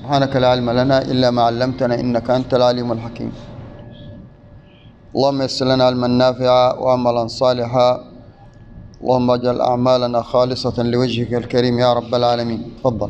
سبحانك لا علم لنا إلا ما علمتنا إنك أنت العليم الحكيم. اللهم يسر لنا علما نافعا وعملا صالحا، اللهم اجعل أعمالنا خالصة لوجهك الكريم يا رب العالمين. تفضل.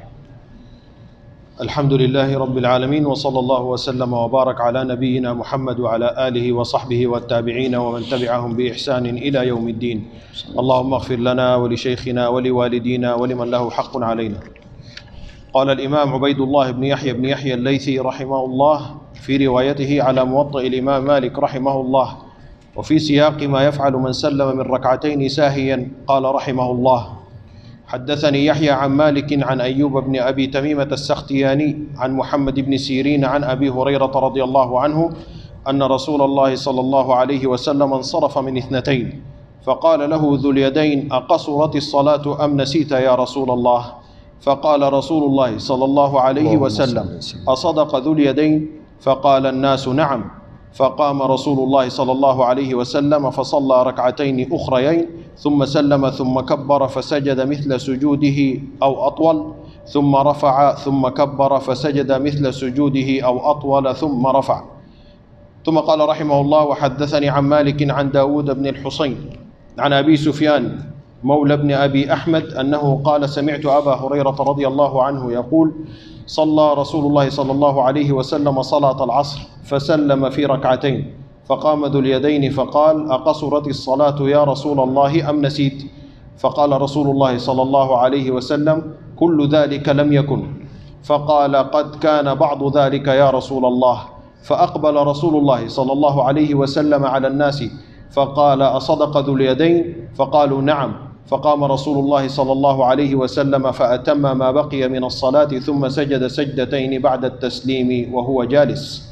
الحمد لله رب العالمين، وصلى الله وسلم وبارك على نبينا محمد وعلى آله وصحبه والتابعين ومن تبعهم بإحسان إلى يوم الدين. اللهم اغفر لنا ولشيخنا ولوالدينا ولمن له حق علينا. قال الإمام عبيد الله بن يحيى الليثي رحمه الله في روايته على موطئ الإمام مالك رحمه الله، وفي سياق ما يفعل من سلم من ركعتين ساهيا، قال رحمه الله: حدثني يحيى عن مالك عن أيوب بن أبي تميمة السختياني عن محمد بن سيرين عن أبي هريرة رضي الله عنه أن رسول الله صلى الله عليه وسلم انصرف من اثنتين، فقال له ذو اليدين: أقصرت الصلاة أم نسيت يا رسول الله؟ فقال رسول الله صلى الله عليه وسلم: أصدق ذو اليدين؟ فقال الناس: نعم. فقام رسول الله صلى الله عليه وسلم فصلى ركعتين أخريين، ثم سلم ثم كبر فسجد مثل سجوده أو أطول، ثم رفع ثم كبر فسجد مثل سجوده أو أطول ثم رفع. ثم قال رحمه الله: وحدثني عن مالك عن داود بن الحصين عن أبي سفيان مولى بن أبي أحمد أنه قال: سمعت أبا هريرة رضي الله عنه يقول: صلى رسول الله صلى الله عليه وسلم صلاة العصر فسلم في ركعتين، فقام ذو اليدين فقال: أقصرت الصلاة يا رسول الله أم نسيت؟ فقال رسول الله صلى الله عليه وسلم: كل ذلك لم يكن. فقال: قد كان بعض ذلك يا رسول الله. فأقبل رسول الله صلى الله عليه وسلم على الناس فقال: أصدق ذو اليدين؟ فقالوا: نعم. فقام رسول الله صلى الله عليه وسلم فأتم ما بقي من الصلاة، ثم سجد سجدتين بعد التسليم وهو جالس.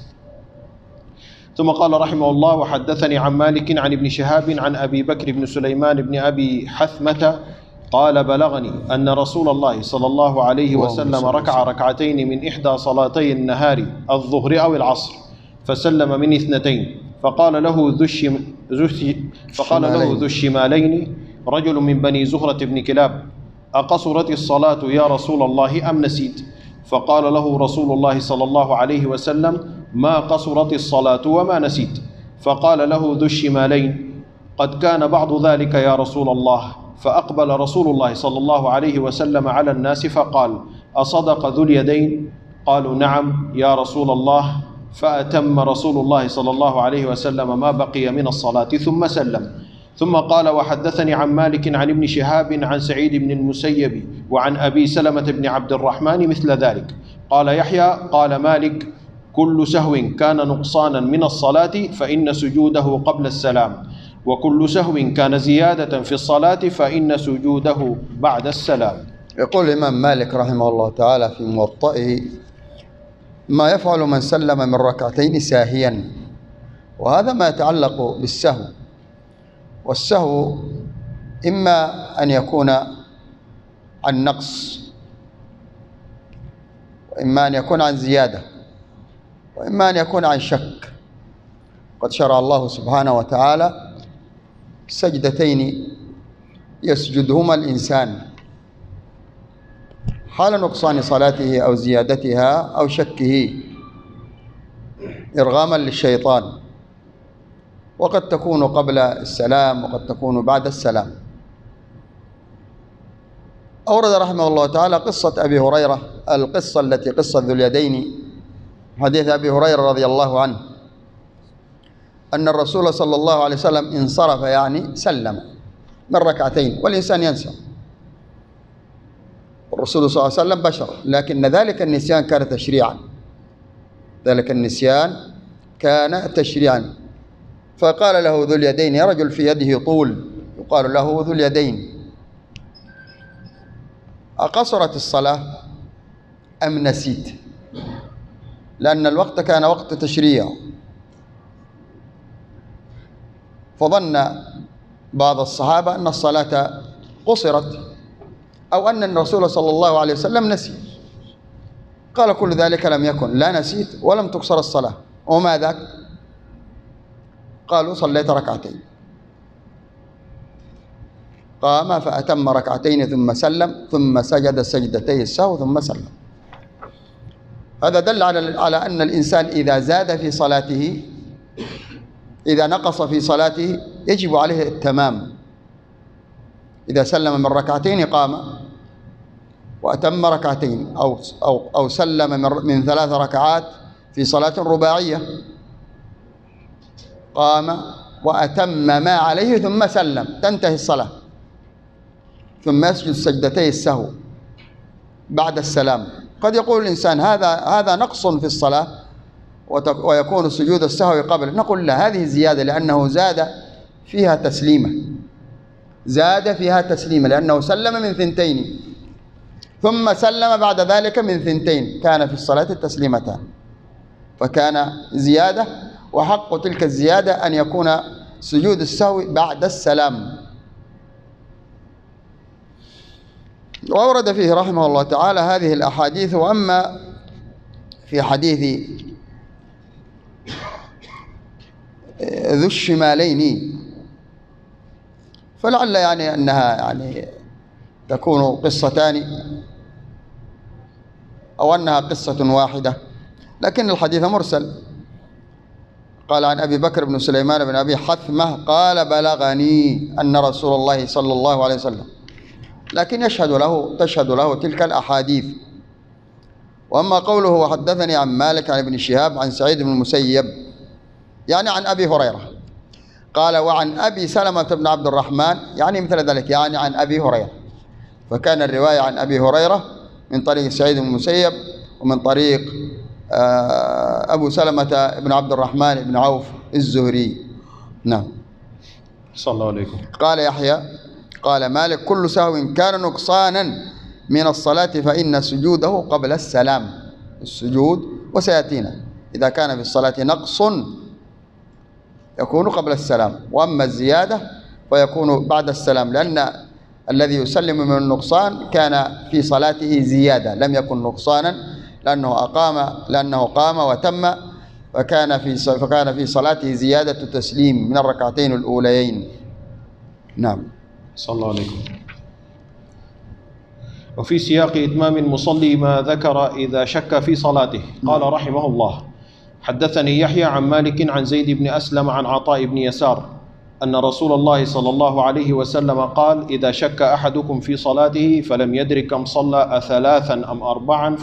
ثم قال رحمه الله: وحدثني عن مالك عن ابن شهاب عن أبي بكر بن سليمان بن أبي حثمة قال: بلغني أن رسول الله صلى الله عليه وسلم ركع ركعتين من إحدى صلاتي النهار الظهر أو العصر، فسلم من اثنتين، فقال له ذو الشمالين رجل من بني زهرة بن كلاب: أقصرت الصلاة يا رسول الله أم نسيت؟ فقال له رسول الله صلى الله عليه وسلم: ما قصرت الصلاة وما نسيت. فقال له ذو الشمالين: قد كان بعض ذلك يا رسول الله. فأقبل رسول الله صلى الله عليه وسلم على الناس فقال: أصدق ذو اليدين؟ قالوا: نعم يا رسول الله. فأتم رسول الله صلى الله عليه وسلم ما بقي من الصلاة ثم سلم. ثم قال: وحدثني عن مالك عن ابن شهاب عن سعيد بن المسيب وعن أبي سلمة بن عبد الرحمن مثل ذلك. قال يحيى: قال مالك: كل سهو كان نقصانا من الصلاة فإن سجوده قبل السلام، وكل سهو كان زيادة في الصلاة فإن سجوده بعد السلام. يقول الإمام مالك رحمه الله تعالى في موطئه: ما يفعل من سلم من ركعتين ساهيا، وهذا ما يتعلق بالسهو. والسهو إما أن يكون عن نقص، وإما أن يكون عن زيادة، وإما أن يكون عن شك. قد شرع الله سبحانه وتعالى سجدتين يسجدهما الإنسان حال نقصان صلاته أو زيادتها أو شكه إرغاما للشيطان، وقد تكون قبل السلام وقد تكون بعد السلام. أورد رحمه الله تعالى قصة أبي هريرة، القصة التي قصة ذو اليدين، حديث أبي هريرة رضي الله عنه أن الرسول صلى الله عليه وسلم انصرف، يعني سلم من ركعتين، والإنسان ينسى، الرسول صلى الله عليه وسلم بشر، لكن ذلك النسيان كان تشريعا، ذلك النسيان كان تشريعا. فقال له ذو اليدين، يا رجل في يده طول يقال له ذو اليدين: أقصرت الصلاة أم نسيت؟ لأن الوقت كان وقت تشريع، فظن بعض الصحابة أن الصلاة قصرت أو أن الرسول صلى الله عليه وسلم نسي. قال: كل ذلك لم يكن، لا نسيت ولم تقصر الصلاة. وما ذاك؟ قالوا: صليت ركعتين. قام فأتم ركعتين ثم سلم، ثم سجد سجدتي السهو ثم سلم. هذا دل على أن الإنسان إذا زاد في صلاته، إذا نقص في صلاته يجب عليه التمام. إذا سلم من ركعتين قام وأتم ركعتين، أو سلم من 3 ركعات في صلاة رباعية قام وأتم ما عليه ثم سلم، تنتهي الصلاة، ثم يسجد سجدتي السهو بعد السلام. قد يقول الإنسان هذا نقص في الصلاة ويكون سجود السهو قبل، نقول لا، هذه زيادة لأنه زاد فيها تسليمة، لأنه سلم من 2 ثم سلم بعد ذلك من 2، كان في الصلاة التسليمتان، فكان زيادة، وحق تلك الزيادة أن يكون سجود السهو بعد السلام. وأورد فيه رحمه الله تعالى هذه الأحاديث. وأما في حديث ذو الشمالين فلعل يعني أنها تكون قصتان أو أنها قصة واحدة، لكن الحديث مرسل. قال عن أبي بكر بن سليمان بن أبي حثمة قال بلغني أن رسول الله صلى الله عليه وسلم، لكن تشهد له تلك الأحاديث. وأما قوله وحدثني عن مالك عن ابن شهاب عن سعيد بن المسيب، يعني عن أبي هريرة. قال وعن أبي سلمة بن عبد الرحمن، يعني مثل ذلك، يعني عن أبي هريرة. فكان الرواية عن أبي هريرة من طريق سعيد بن المسيب، ومن طريق أبو سلمة بن عبد الرحمن بن عوف الزهري. نعم. صلى الله عليكم. قال يحيى قال مالك كل سهو كان نقصانا من الصلاة فإن سجوده قبل السلام. السجود وسيأتينا إذا كان في الصلاة نقص يكون قبل السلام، وأما الزيادة فيكون بعد السلام، لأن الذي يسلم من النقصان كان في صلاته زيادة، لم يكن نقصانا، لأنه قام وتم، فكان في صلاته زيادة تسليم من الركعتين الأوليين. نعم. صلى الله عليكم. وفي سياق إتمام المصلي ما ذكر إذا شك في صلاته. قال رحمه الله حدثني يحيى عن مالك عن زيد بن أسلم عن عطاء بن يسار أن رسول الله صلى الله عليه وسلم قال إذا شك أحدكم في صلاته فلم يدرك كم صلى أ3 أم 4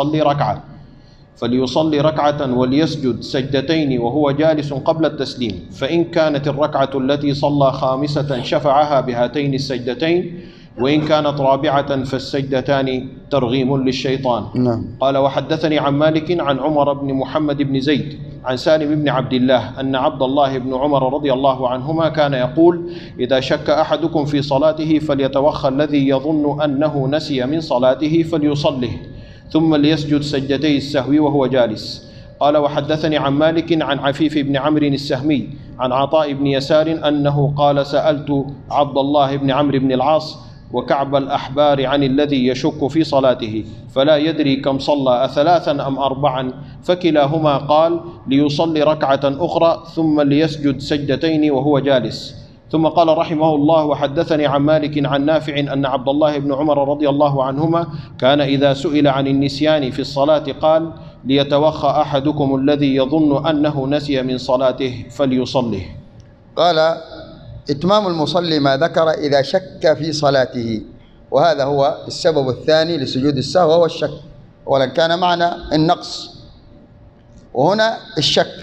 فليصلي ركعة وليسجد سجدتين وهو جالس قبل التسليم، فإن كانت الركعة التي صلى 5 شفعها بهاتين السجدتين، وإن كانت 4 فالسجدتان ترغيم للشيطان. قال وحدثني عن مالك عن عمر بن محمد بن زيد عن سالم بن عبد الله أن عبد الله بن عمر رضي الله عنهما كان يقول إذا شك أحدكم في صلاته فليتوخى الذي يظن أنه نسي من صلاته فليصله، ثم ليسجد سجدتي السهو وهو جالس. قال وحدثني عن مالك عن عفيف بن عمرو السهمي عن عطاء بن يسار أنه قال سألت عبد الله بن عمرو بن العاص وكعب الأحبار عن الذي يشك في صلاته فلا يدري كم صلى أ3 أم 4، فكلاهما قال ليصلي ركعة أخرى ثم ليسجد سجدتين وهو جالس. ثم قال رحمه الله وحدثني عن مالك عن نافع أن عبد الله بن عمر رضي الله عنهما كان إذا سئل عن النسيان في الصلاة قال ليتوخى أحدكم الذي يظن أنه نسي من صلاته فليصله. قال إتمام المصلي ما ذكر إذا شك في صلاته، وهذا هو السبب الثاني لسجود السهو وهو الشك. أولا كان معنى النقص، وهنا الشك.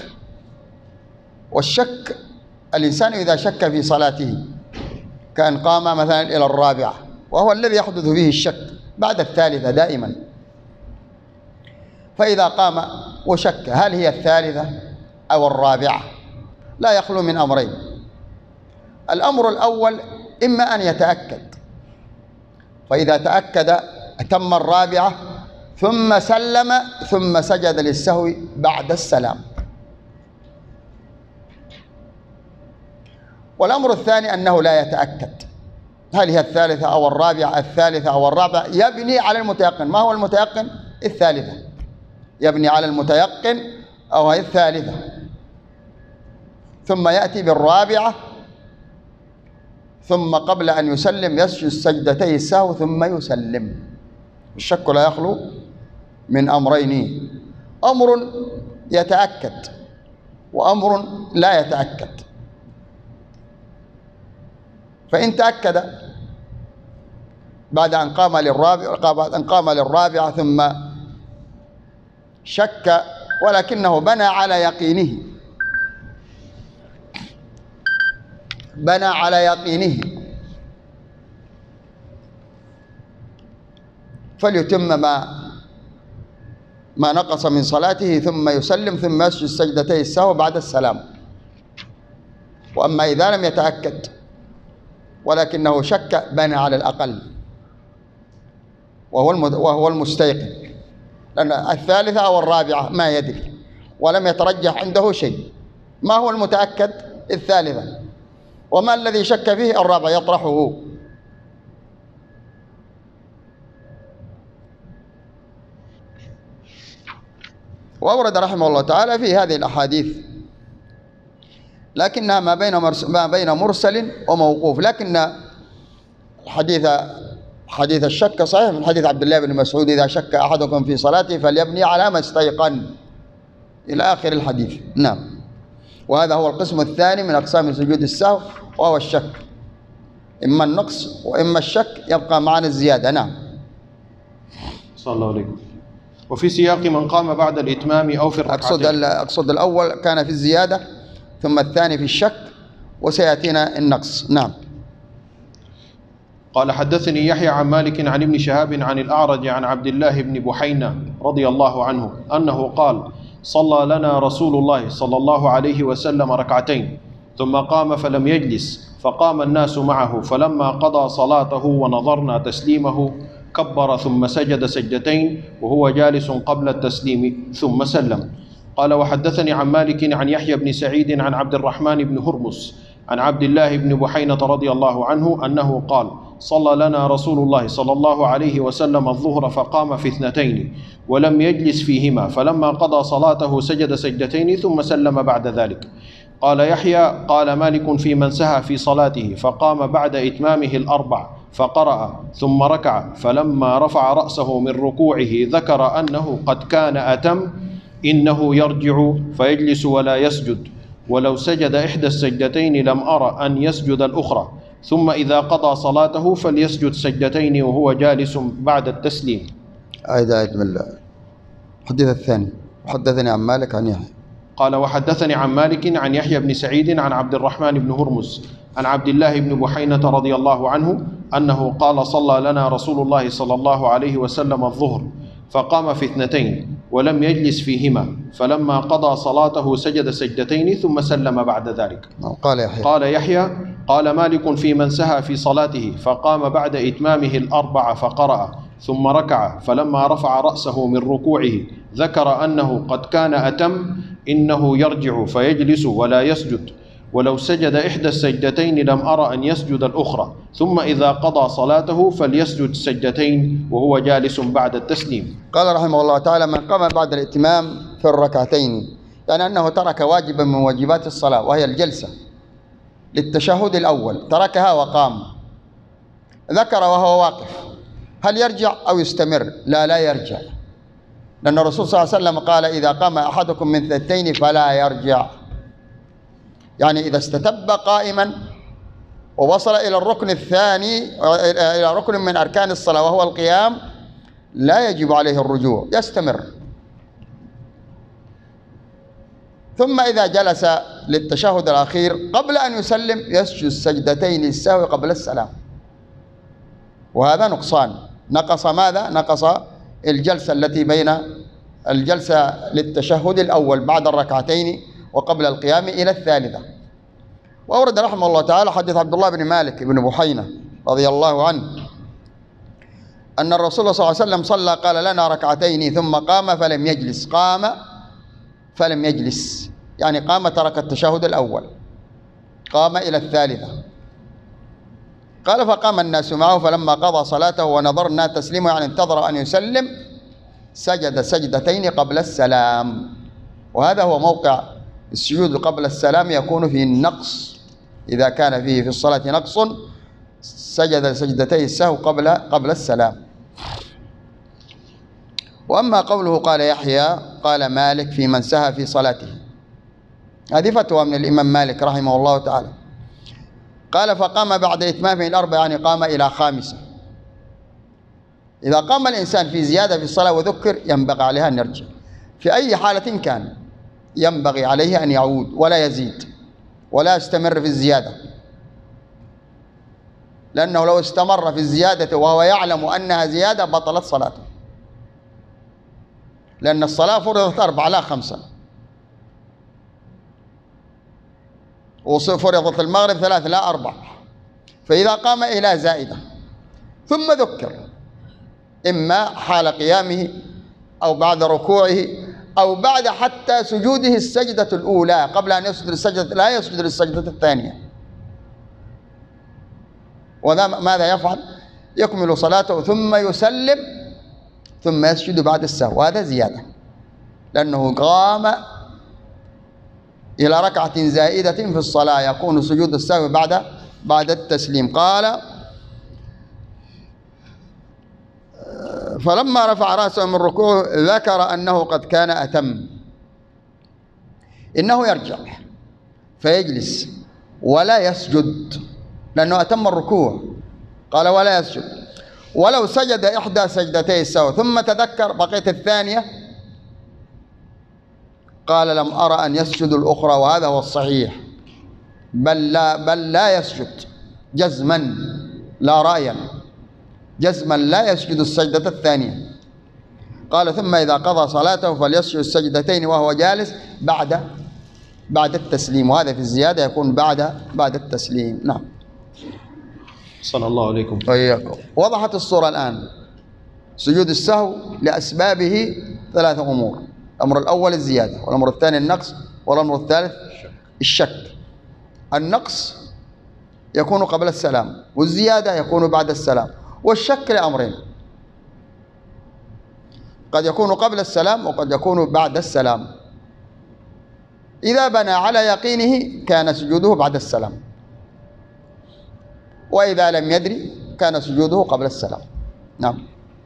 والشك الإنسان إذا شك في صلاته كان قام مثلا إلى 4، وهو الذي يحدث فيه الشك بعد 3 دائما، فإذا قام وشك هل هي 3 أو 4، لا يخلو من أمرين. الأمر الأول إما أن يتأكد، فإذا تأكد أتم 4 ثم سلم ثم سجد للسهو بعد السلام. والأمر الثاني أنه لا يتأكد هل هي 3 أو 4، 3 أو 4 يبني على المتيقن. ما هو المتيقن؟ 3 يبني على المتيقن أو هي 3، ثم يأتي 4، ثم قبل أن يسلم يسجد سجدتي السهو ثم يسلم. الشك لا يخلو من أمرين. أمر يتأكد وأمر لا يتأكد. فإن تأكد بعد أن قام للرابعة ثم شك ولكنه بنى على يقينه فليتم ما نقص من صلاته ثم يسلم ثم يسجد سجدتي السهو بعد السلام. وأما إذا لم يتأكد ولكنه شك بنى على الأقل وهو المستيقن، لأن الثالثة أو الرابعة ما يدري ولم يترجح عنده شيء. ما هو المتأكد؟ الثالثة. وما الذي شك فيه؟ الرابع، يطرحه. وأورد رحمه الله تعالى في هذه الأحاديث، لكنها ما بين مرسل وموقوف، لكن حديث الشك صحيح من حديث عبد الله بن مسعود: إذا شك أحدكم في صلاته فليبني على ما استيقن، إلى آخر الحديث. نعم. وهذا هو القسم الثاني من أقسام سجود السهو، وهو الشك، إما النقص وإما الشك، يبقى معنا الزيادة. نعم. صلى الله عليه. وفي سياق من قام بعد الإتمام أو في الركعتين. أقصد الأول كان في الزيادة، ثم الثاني في الشك، وسيأتينا النقص. نعم. قال: حدثني يحيى عن مالك عن ابن شهاب عن الأعرج عن عبد الله بن بحينة رضي الله عنه أنه قال: صلى لنا رسول الله صلى الله عليه وسلم ركعتين ثم قام فلم يجلس، فقام الناس معه، فلما قضى صلاته ونظرنا تسليمه كبر ثم سجد سجدتين وهو جالس قبل التسليم ثم سلم. قال: وحدثني عن مالك عن يحيى بن سعيد عن عبد الرحمن بن هرمز عن عبد الله بن بحينة رضي الله عنه أنه قال: صلى لنا رسول الله صلى الله عليه وسلم الظهر فقام في 2 ولم يجلس فيهما، فلما قضى صلاته سجد سجدتين ثم سلم بعد ذلك. قال يحيى: قال مالك في من سهى في صلاته فقام بعد إتمامه 4 فقرأ ثم ركع، فلما رفع رأسه من ركوعه ذكر أنه قد كان أتم إنه يرجع فيجلس ولا يسجد، ولو سجد إحدى السجدتين لم أرى أن يسجد الأخرى، ثم إذا قضى صلاته فليسجد سجدتين وهو جالس بعد التسليم. أعيد من الحديث الثاني. وحدثني عن مالك عن يحيى. قال: وحدثني عن مالك عن يحيى بن سعيد عن عبد الرحمن بن هرمز عن عبد الله بن بحينة رضي الله عنه أنه قال: صلى لنا رسول الله صلى الله عليه وسلم الظهر فقام في 2 ولم يجلس فيهما، فلما قضى صلاته سجد سجدتين ثم سلم بعد ذلك. قال يحيى: قال مالك في من سهى في صلاته فقام بعد إتمامه 4 فقرأ ثم ركع، فلما رفع رأسه من ركوعه ذكر أنه قد كان أتم إنه يرجع فيجلس ولا يسجد، ولو سجد إحدى السجدتين لم أرى أن يسجد الأخرى، ثم إذا قضى صلاته فليسجد سجدتين وهو جالس بعد التسليم. قال رحمه الله تعالى: من قام بعد الإتمام في الركعتين، يعني أنه ترك واجبا من واجبات الصلاة وهي الجلسة للتشهد الأول، تركها وقام، ذكر وهو واقف هل يرجع أو يستمر؟ لا يرجع، لأن الرسول صلى الله عليه وسلم قال: إذا قام أحدكم من 2 فلا يرجع. يعني إذا استتب قائما ووصل إلى الركن الثاني، إلى ركن من أركان الصلاة وهو القيام، لا يجب عليه الرجوع، يستمر. ثم إذا جلس للتشهد الأخير قبل أن يسلم يسجد سجدتين السهو قبل السلام، وهذا نقصان. نقص ماذا؟ نقص الجلسة التي بين الجلسة للتشهد الأول بعد الركعتين وقبل القيام إلى الثالثة. وأورد رحمه الله تعالى حديث عبد الله بن مالك بن بحينة رضي الله عنه أن الرسول صلى الله عليه وسلم صلى قال لنا 2 ثم قام فلم يجلس. قام فلم يجلس، يعني قام ترك التشهد الأول، قام إلى الثالثة. قال: فقام الناس معه، فلما قضى صلاته ونظرنا تسليمه، يعني انتظر أن يسلم، سجد سجدتين قبل السلام. وهذا هو موقع السجود قبل السلام، يكون فيه النقص. إذا كان فيه في الصلاة نقص سجد سجدتي السهو قبل السلام. وأما قوله قال يحيى قال مالك في من سهى في صلاته. هذه فتوى من الإمام مالك رحمه الله تعالى. قال فقام بعد إتمامه الأربع، يعني قام إلى خامسة. إذا قام الإنسان في زيادة في الصلاة وذكر ينبغي عليها أن يرجع في أي حالة كان، ينبغي عليه أن يعود ولا يزيد ولا يستمر في الزيادة، لأنه لو استمر في الزيادة وهو يعلم أنها زيادة بطلت صلاته، لأن الصلاة فرضت 4 لا 5، وفرضت المغرب 3 لا 4. فإذا قام إلى زائدة ثم ذكر، إما حال قيامه أو بعد ركوعه أو بعد حتى سجوده السجدة الأولى، قبل أن يسجد السجدة لا يسجد السجدة الثانية، وماذا يفعل؟ يكمل صلاته ثم يسلم ثم يسجد بعد السهو، وهذا زيادة، لأنه قام إلى ركعة زائدة في الصلاة، يكون سجود السهو بعد التسليم. قال فلما رفع رأسه من ركوعه ذكر أنه قد كان أتم، إنه يرجع فيجلس ولا يسجد، لأنه أتم الركوع. قال ولا يسجد، ولو سجد إحدى سجدتي السهو ثم تذكر بقية الثانية قال لم أرى أن يسجد الأخرى، وهذا هو الصحيح، بل لا يسجد جزما لا رأيا، جزما لا يسجد السجدة الثانية. قال ثم إذا قضى صلاته فليسجد السجدتين وهو جالس بعد التسليم، وهذا في الزيادة يكون بعد التسليم. نعم. صلى الله عليكم وإياكم. وضحت الصورة الآن. سجود السهو لأسبابه 3 أمور: الأمر الأول الزيادة، والأمر الثاني النقص، والأمر الثالث الشك. النقص يكون قبل السلام، والزيادة يكون بعد السلام، والشك لأمرين: قد يكون قبل السلام وقد يكون بعد السلام. إذا بنى على يقينه كان سجوده بعد السلام، وإذا لم يدري كان سجوده قبل السلام. نعم.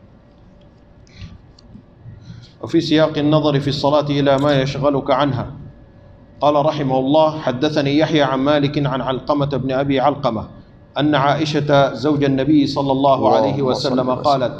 وفي سياق النظر في الصلاة إلى ما يشغلك عنها، قال رحمه الله: حدثني يحيى عن مالك عن علقمة بن أبي علقمة أن عائشة زوج النبي صلى الله عليه وسلم قالت: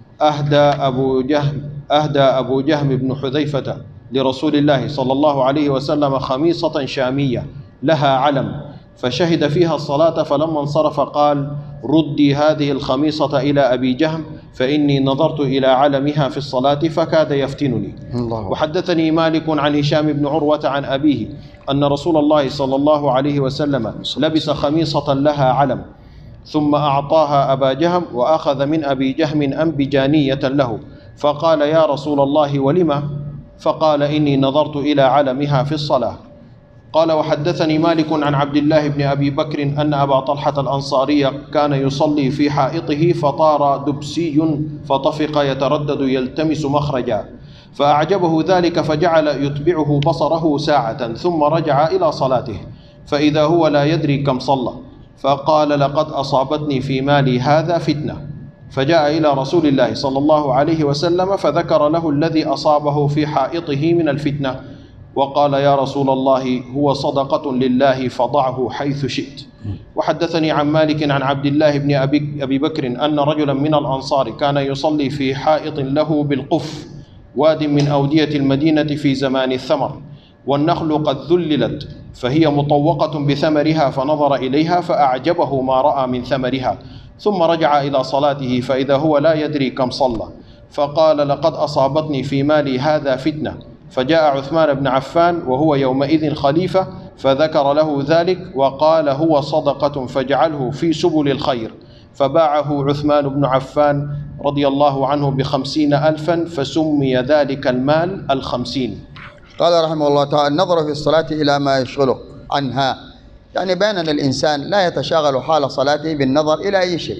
أهدى أبو جهم بن حذيفة لرسول الله صلى الله عليه وسلم خميصة شامية لها علم، فشهد فيها الصلاة، فلما انصرف قال: ردي هذه الخميصة إلى أبي جهم فإني نظرت إلى علمها في الصلاة فكاد يفتنني. وحدثني مالك عن هشام بن عروة عن أبيه أن رسول الله صلى الله عليه وسلم لبس خميصة لها علم، ثم أعطاها أبا جهم، وأخذ من أبي جهم أنبجانية له، فقال: يا رسول الله ولما؟ فقال: إني نظرت إلى علمها في الصلاة. قال: وحدثني مالك عن عبد الله بن أبي بكر أن أبا طلحة الأنصاري كان يصلي في حائطه فطار دبسي فطفق يتردد يلتمس مخرجا، فأعجبه ذلك فجعل يتبعه بصره ساعة ثم رجع إلى صلاته، فإذا هو لا يدري كم صلى، فقال: لقد أصابتني في مالي هذا فتنة. فجاء إلى رسول الله صلى الله عليه وسلم فذكر له الذي أصابه في حائطه من الفتنة، وقال: يا رسول الله، هو صدقة لله فضعه حيث شئت. وحدثني عن مالك عن عبد الله بن أبي بكر أن رجلا من الأنصار كان يصلي في حائط له بالقف، واد من أودية المدينة في زمان الثمر، والنخل قد ذللت فهي مطوقة بثمرها، فنظر إليها فأعجبه ما رأى من ثمرها، ثم رجع إلى صلاته فإذا هو لا يدري كم صلى، فقال: لقد أصابتني في مالي هذا فتنة. فجاء عثمان بن عفان وهو يومئذ خليفة فذكر له ذلك، وقال: هو صدقة فاجعله في سبل الخير. فباعه عثمان بن عفان رضي الله عنه ب50,000، فسمي ذلك المال 50. قال رحمه الله تعالى: النظر في الصلاة إلى ما يشغله عنها، يعني بين أن الإنسان لا يتشاغل حال صلاته بالنظر إلى أي شيء،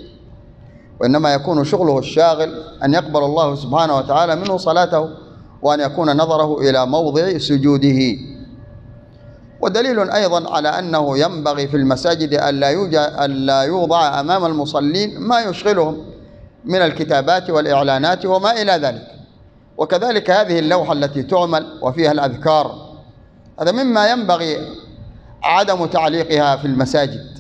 وإنما يكون شغله الشاغل أن يقبل الله سبحانه وتعالى منه صلاته، وأن يكون نظره إلى موضع سجوده. ودليل أيضا على أنه ينبغي في المساجد ألا يوضع أمام المصلين ما يشغلهم من الكتابات والإعلانات وما إلى ذلك، وكذلك هذه اللوحة التي تعمل وفيها الأذكار، هذا مما ينبغي عدم تعليقها في المساجد.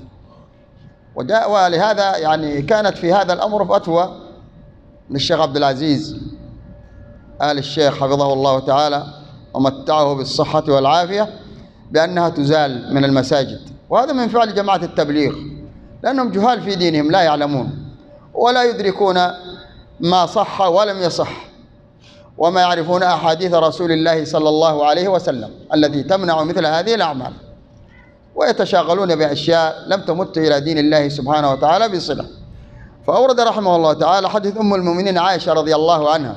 ولهذا يعني كانت في هذا الأمر فتوى من الشيخ عبد العزيز آل الشيخ حفظه الله تعالى ومتعه بالصحة والعافية بأنها تزال من المساجد، وهذا من فعل جماعة التبليغ، لأنهم جهال في دينهم لا يعلمون ولا يدركون ما صح ولم يصح، وما يعرفون أحاديث رسول الله صلى الله عليه وسلم التي تمنع مثل هذه الأعمال، ويتشاغلون بأشياء لم تمت إلى دين الله سبحانه وتعالى بصلة. فأورد رحمه الله تعالى حديث أم المؤمنين عائشة رضي الله عنها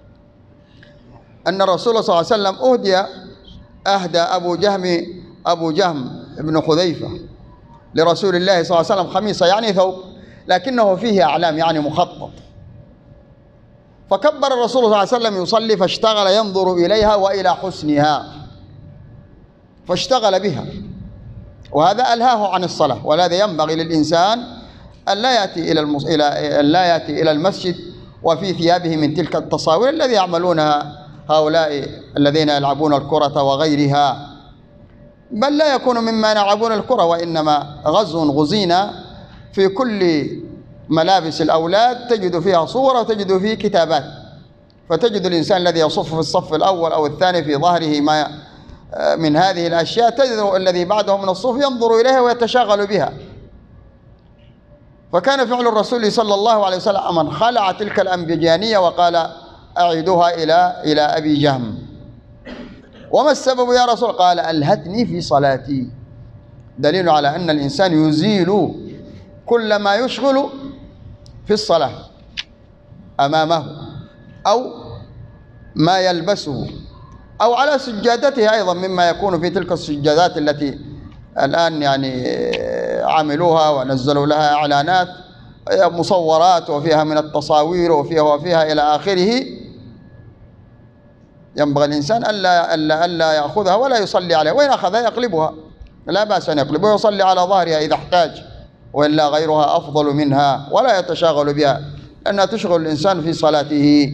أن الرسول صلى الله عليه وسلم أهدى أبو جهم بن حذيفة لرسول الله صلى الله عليه وسلم خميصة، يعني ثوب، لكنه فيه أعلام يعني مخطط. فكبر الرسول صلى الله عليه وسلم يصلي فاشتغل ينظر إليها وإلى حسنها فاشتغل بها، وهذا ألهاه عن الصلاة. ولهذا ينبغي للإنسان أن لا يأتي إلى المسجد وفي ثيابه من تلك التصاوير الذي يعملونها هؤلاء الذين يلعبون الكرة وغيرها، بل لا يكون مما يلعبون الكرة، وإنما غزينا في كل ملابس الأولاد تجد فيها صورة وتجد فيه كتابات، فتجد الإنسان الذي يصف في الصف الأول أو الثاني في ظهره ما من هذه الأشياء، تجد الذي بعده من الصف ينظر إليها ويتشاغل بها. فكان فعل الرسول صلى الله عليه وسلم من خلع تلك الأنبجانية وقال أعيدها إلى أبي جهم. وما السبب يا رسول؟ قال ألهتني في صلاتي، دليل على أن الإنسان يزيل كل ما يشغل في الصلاة أمامه أو ما يلبسه أو على سجادته أيضا، مما يكون في تلك السجادات التي الآن يعني عملوها ونزلوا لها إعلانات مصورات وفيها من التصاوير وفيها إلى آخره. ينبغي الإنسان ألا يأخذها ولا يصلي عليها، وإن أخذها يقلبها لا بأس أن يقلبها ويصلي على ظهرها إذا احتاج، وإلا غيرها أفضل منها، ولا يتشاغل بها لأنها تشغل الإنسان في صلاته.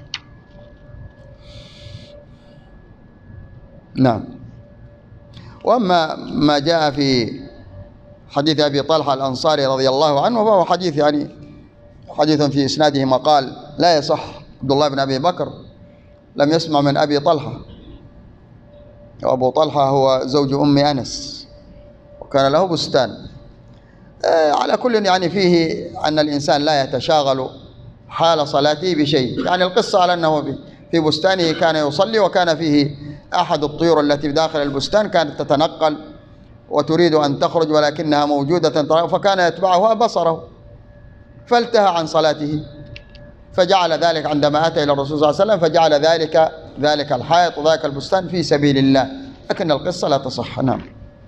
نعم. وأما ما جاء في حديث أبي طلحة الأنصاري رضي الله عنه فهو حديث في إسناده مقال لا يصح. عبد الله بن أبي بكر لم يسمع من أبي طلحة، وأبو طلحة هو زوج أم أنس وكان له بستان. على كل يعني فيه أن الإنسان لا يتشاغل حال صلاته بشيء. يعني القصة على أنه في بستانه كان يصلي، وكان فيه أحد الطيور التي بداخل البستان كانت تتنقل وتريد أن تخرج ولكنها موجودة، فكان يتبعها بصره فالتهى عن صلاته، فجعل ذلك عندما أتى إلى الرسول صلى الله عليه وسلم فجعل ذلك الحائط وذلك البستان في سبيل الله، لكن القصة لا تصح. نعم.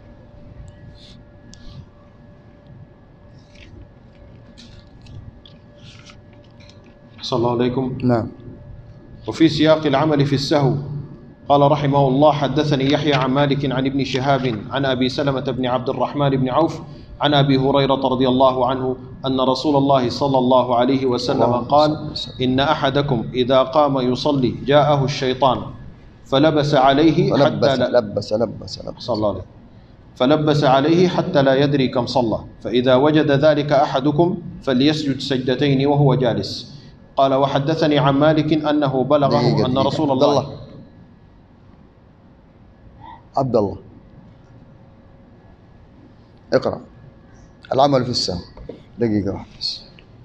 أحسن الله عليكم. نعم. وفي سياق العمل في السهو قال رحمه الله: حدثني يحيى عن مالك عن ابن شهاب عن أبي سلمة بن عبد الرحمن بن عوف عن أبي هريرة رضي الله عنه أن رسول الله صلى الله عليه وسلم قال: إن أحدكم إذا قام يصلي جاءه الشيطان فلبس عليه حتى لا يدري كم صلى، فإذا وجد ذلك أحدكم فليسجد سجدتين وهو جالس. قال: وحدثني عن مالك أنه بلغه أن رسول الله عبد الله اقرأ العمل في السهو. دقيقة واحدة بس.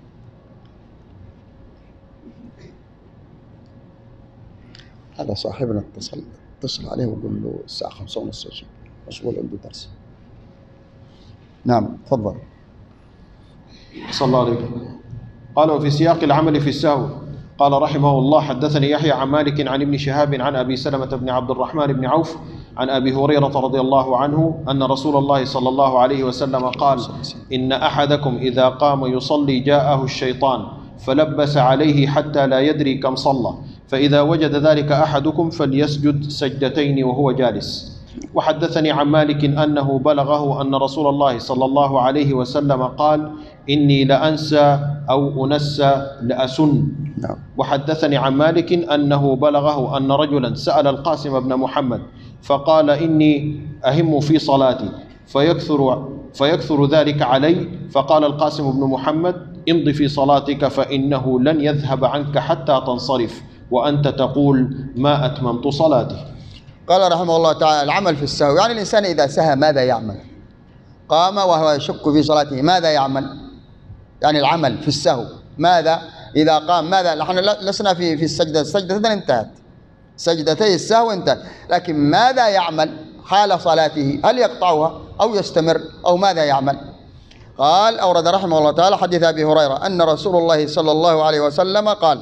هذا صاحبنا اتصل عليه وقول له الساعة 5:30 مشغول عنده درس. نعم تفضل. صلى الله عليه وسلم. قال: وفي سياق العمل في السهو قال رحمه الله: حدثني يحيى عن مالك عن ابن شهاب عن أبي سلمة بن عبد الرحمن بن عوف عن أبي هريرة رضي الله عنه أن رسول الله صلى الله عليه وسلم قال: إن أحدكم إذا قام يصلي جاءه الشيطان فلبس عليه حتى لا يدري كم صلى، فإذا وجد ذلك أحدكم فليسجد سجدتين وهو جالس. وحدثني عن مالك أنه بلغه أن رسول الله صلى الله عليه وسلم قال: إني لأنسى أو أنس لأسن. نعم. وحدثني عن مالك أنه بلغه أن رجلا سأل القاسم بن محمد فقال إني أهم في صلاتي فيكثر ذلك علي، فقال القاسم بن محمد امض في صلاتك فإنه لن يذهب عنك حتى تنصرف وأنت تقول ما أتممت صلاتي. قال رحمه الله تعالى: العمل في السهو، يعني الإنسان إذا سهى ماذا يعمل؟ قام وهو يشك في صلاته ماذا يعمل؟ يعني العمل في السهو ماذا؟ إذا قام ماذا؟ نحن لسنا في السجدة، السجدة انتهت، سجدتي السهو انتهت، لكن ماذا يعمل حال صلاته؟ هل يقطعها أو يستمر أو ماذا يعمل؟ قال: أورد رحمه الله تعالى حديث أبي هريرة أن رسول الله صلى الله عليه وسلم قال: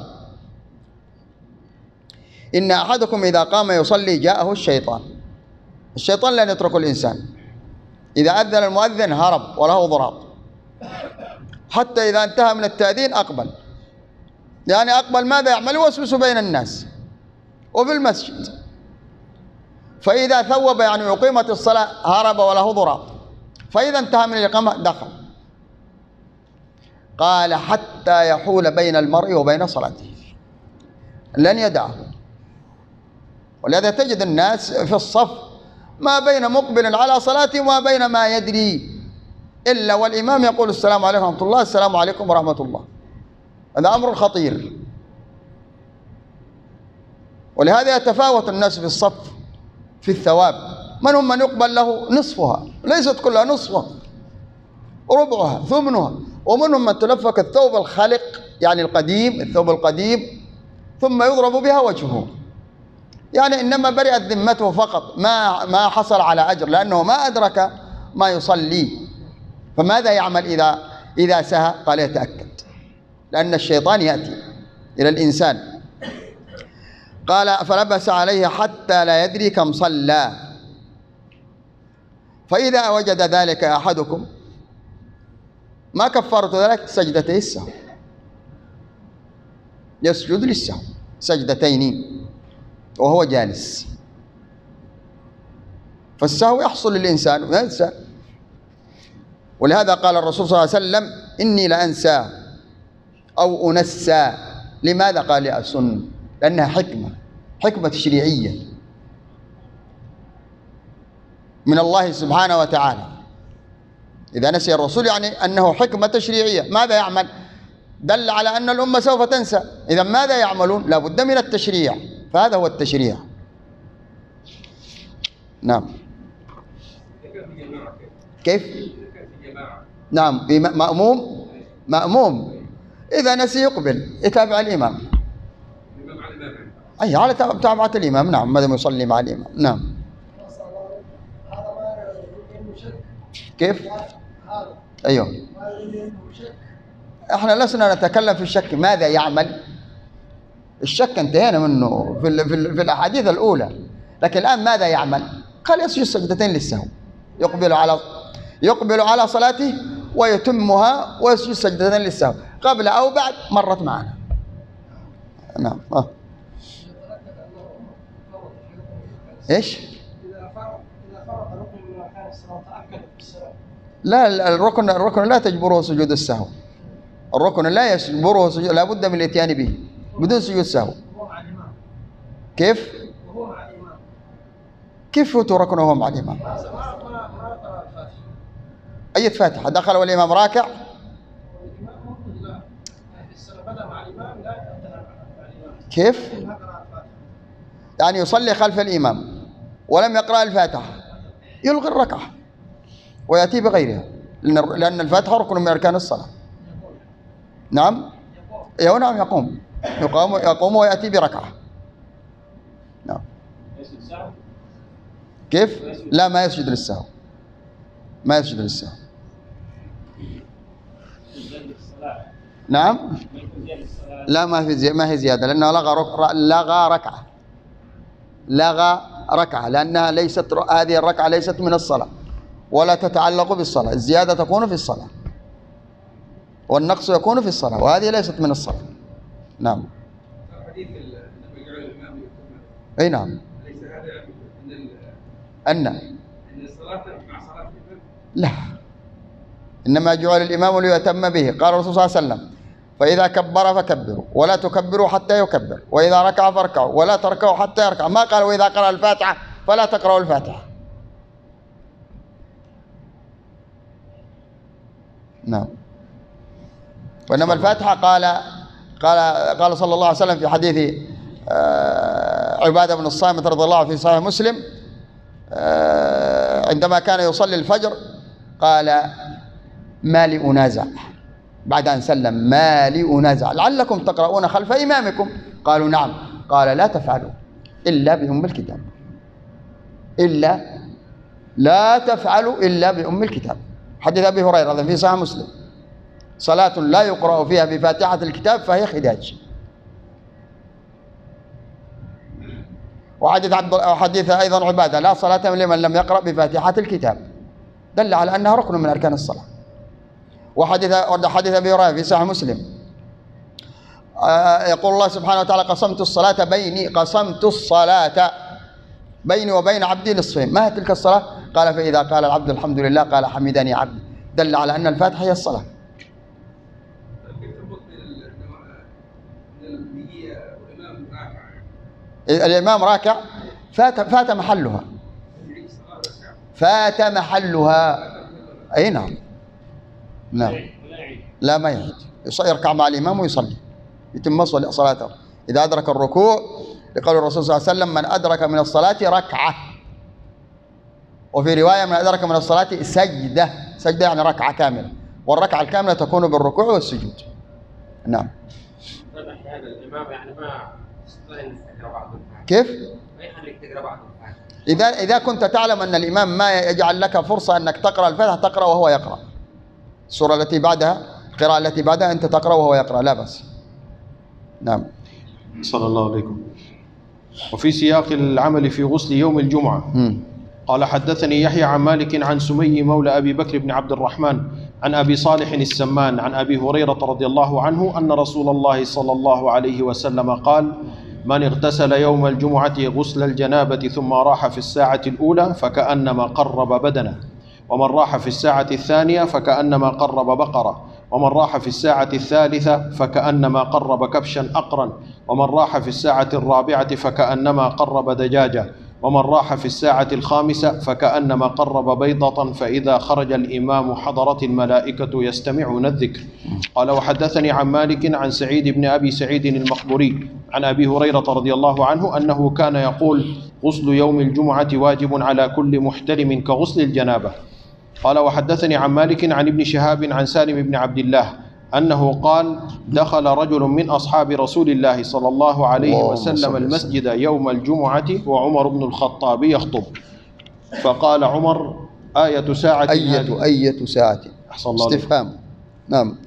إن أحدكم إذا قام يصلي جاءه الشيطان. الشيطان لن يترك الإنسان، إذا أذن المؤذن هرب وله ضراط، حتى إذا انتهى من التأذين أقبل، يعني أقبل ماذا يعمل؟ يوسوس بين الناس وفي المسجد، فإذا ثوب يعني أقيمت الصلاة هرب وله ضراط، فإذا انتهى من الإقامة دخل. قال: حتى يحول بين المرء وبين صلاته، لن يدعه. ولهذا تجد الناس في الصف ما بين مقبل على صلاته وما بين ما يدري إلا والإمام يقول السلام عليكم ورحمة الله، السلام عليكم ورحمة الله. هذا أمر خطير. ولهذا يتفاوت الناس في الصف في الثواب، منهم من يقبل له نصفها، ليست كلها نصفها، ربعها، ثمنها، ومنهم من تلفك الثوب الخلق يعني القديم، الثوب القديم، ثم يضرب بها وجهه، يعني إنما برئت ذمته فقط، ما حصل على أجر لأنه ما أدرك ما يصلي. فماذا يعمل إذا سهى؟ قال: يتأكد، لأن الشيطان يأتي إلى الإنسان. قال: فلبس عليه حتى لا يدري كم صلى، فإذا وجد ذلك أحدكم ما كفارة ذلك؟ سجدتي السهو، يسجد للسهو سجدتين وهو جالس. فالسهو يحصل للإنسان وينسى، ولهذا قال الرسول صلى الله عليه وسلم: إني لأنسى أو أنسى. لماذا؟ قال: لأسن، لأنها حكمة تشريعية من الله سبحانه وتعالى. إذا نسي الرسول يعني أنه حكمة تشريعية. ماذا يعمل؟ دل على أن الأمة سوف تنسى، إذا ماذا يعملون؟ لا بد من التشريع، فهذا هو التشريع. نعم. كيف؟ نعم، مأموم إذا نسي يقبل يتابع الإمام، أي على متابعة الإمام. نعم، ما دام يصلي مع الإمام. نعم. كيف؟ أيوه، احنا لسنا نتكلم في الشك، ماذا يعمل؟ الشك انتهينا منه في الأحاديث الأولى، لكن الآن ماذا يعمل؟ قال: يسجد سجدتين للسهو، يقبل على صلاته ويتمها ويسجد سجدتين للسهو قبل أو بعد، مرت معنا. نعم. ايش؟ لا، الركن لا تجبره سجود السهو، الركن لا يجبره سجود، لا بد من الاتيان به بدون سجود سهو. كيف؟ كيف فوت ركنه وهو مع الإمام؟ أي فاتحة؟ دخل والإمام راكع؟ كيف؟ يعني يصلي خلف الإمام ولم يقرأ الفاتحة، يلغي الركعة ويأتي بغيرها، لأن الفاتحة ركن من أركان الصلاة. نعم. نعم، يقوم ويأتي بركعة. نعم. كيف؟ لا، ما يسجد للسهو، ما يسجد للسهو. نعم. لا، ما هي زيادة، لأنه لغى ركعة، لأنها ليست، هذه الركعة ليست من الصلاة ولا تتعلق بالصلاة. الزيادة تكون في الصلاة والنقص يكون في الصلاة، وهذه ليست من الصلاة. نعم. أي نعم. أليس هذا أن الصلاة مع صلاة الإمام؟ لا، إنما جعل الإمام ليتم به. قال الرسول صلى الله عليه وسلم: فإذا كبر فكبروا ولا تكبروا حتى يكبر، وإذا ركع فاركعوا ولا تركعوا حتى يركع. ما قال وإذا قرأ الفاتحة فلا تقرأوا الفاتحة. نعم. وإنما الفاتحة قال صلى الله عليه وسلم في حديث عبادة بن الصامت رضي الله عنه في صحيح مسلم عندما كان يصلي الفجر قال: ما لي أنازع، بعد أن سلم: ما لي أنازع لعلكم تقرؤون خلف إمامكم. قالوا: نعم. قال: لا تفعلوا إلا بأم الكتاب، لا تفعلوا إلا بأم الكتاب. حديث أبي هريرة في صحيح مسلم: صلاة لا يقرأ فيها بفاتحة الكتاب فهي خداج. وحديث أيضا عبادة: لا صلاة لمن لم يقرأ بفاتحة الكتاب، دل على أنها ركن من أركان الصلاة. وحديث أبي هريرة في صحيح مسلم يقول الله سبحانه وتعالى: قسمت الصلاة بيني وبين عبدي نصفين. ما هي تلك الصلاة؟ قال: فإذا قال العبد الحمد لله قال: حمدني عبدي. دل على أن الفاتحة هي الصلاة. الإمام راكع فات محلها. أي نعم. لا ما يعيد، يركع مع الإمام ويصلي، يتم صلاته إذا أدرك الركوع، لقول الرسول صلى الله عليه وسلم: من أدرك من الصلاة ركعة. وفي رواية: من أدرك من الصلاة سجدة يعني ركعة كاملة، والركعة الكاملة تكون بالركوع والسجود. نعم. أحيانا الإمام يعني ما يستطيع بعض. كيف؟ ما يخليك تقرأ بعض. إذا كنت تعلم أن الإمام ما يجعل لك فرصة أنك تقرأ الفاتحة تقرأ وهو يقرأ، السورة التي بعدها، القراءة التي بعدها أنت تقرأ وهو يقرأ، لا بأس. نعم. صلى الله عليكم. وفي سياق العمل في غسل يوم الجمعة قال: حدثني يحيى عن مالك عن سمي مولى أبي بكر بن عبد الرحمن عن أبي صالح السمان عن أبي هريرة رضي الله عنه أن رسول الله صلى الله عليه وسلم قال: من اغتسل يوم الجمعة غسل الجنابة ثم راح في الساعة الأولى فكأنما قرب بدنه، ومن راح في الساعة الثانية فكأنما قرب بقرة، ومن راح في الساعة الثالثة فكأنما قرب كبشا أقرا، ومن راح في الساعة الرابعة فكأنما قرب دجاجة، ومن راح في الساعة الخامسة فكأنما قرب بيضة، فإذا خرج الإمام حضرت الملائكة يستمعون الذكر. قال: وحدثني عن مالك عن سعيد بن أبي سعيد المقبوري عن أبي هريرة رضي الله عنه أنه كان يقول: غسل يوم الجمعة واجب على كل محتلم كغسل الجنابة. قال: وحدثني عن مالك عن ابن شهاب عن سالم بن عبد الله أنه قال: دخل رجل من أصحاب رسول الله صلى الله عليه وسلم المسجد يوم الجمعة وعمر بن الخطاب يخطب، فقال عمر: آية ساعة أية ساعة استفهام. نعم.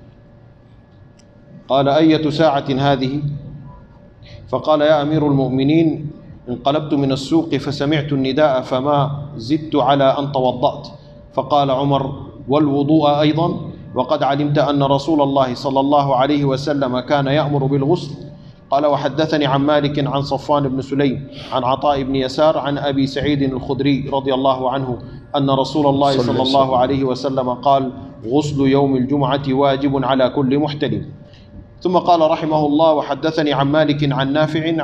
قال: أية ساعة هذه؟ فقال: يا أمير المؤمنين، انقلبت من السوق فسمعت النداء فما زدت على أن توضأت. فقال عمر: والوضوء أيضا؟ وقد علمت أن رسول الله صلى الله عليه وسلم كان يأمر بالغسل. قال: وحدثني عن مالك عن صفوان بن سليم عن عطاء بن يسار عن أبي سعيد الخدري رضي الله عنه أن رسول الله صلى الله عليه وسلم قال: غسل يوم الجمعة واجب على كل محتلم. ثم قال رحمه الله: وحدثني عن مالك عن نافع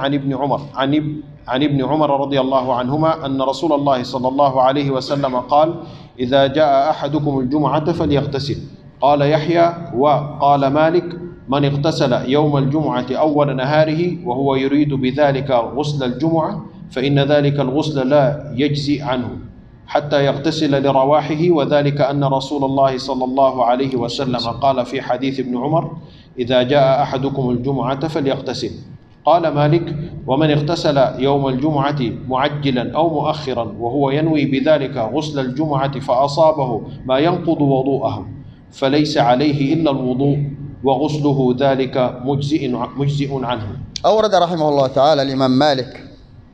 عن ابن عمر رضي الله عنهما أن رسول الله صلى الله عليه وسلم قال: إذا جاء أحدكم الجمعة فليغتسل. قال يحيى: وقال مالك: من اغتسل يوم الجمعة أول نهاره وهو يريد بذلك غسل الجمعة فإن ذلك الغسل لا يجزي عنه حتى يغتسل لرواحه، وذلك أن رسول الله صلى الله عليه وسلم قال في حديث ابن عمر: إذا جاء أحدكم الجمعة فليغتسل. قال مالك: ومن اغتسل يوم الجمعة معجلا أو مؤخرا وهو ينوي بذلك غسل الجمعة فأصابه ما ينقض وضوءه فليس عليه إلا الوضوء وغسله ذلك مجزئ عنه. أورد رحمه الله تعالى الإمام مالك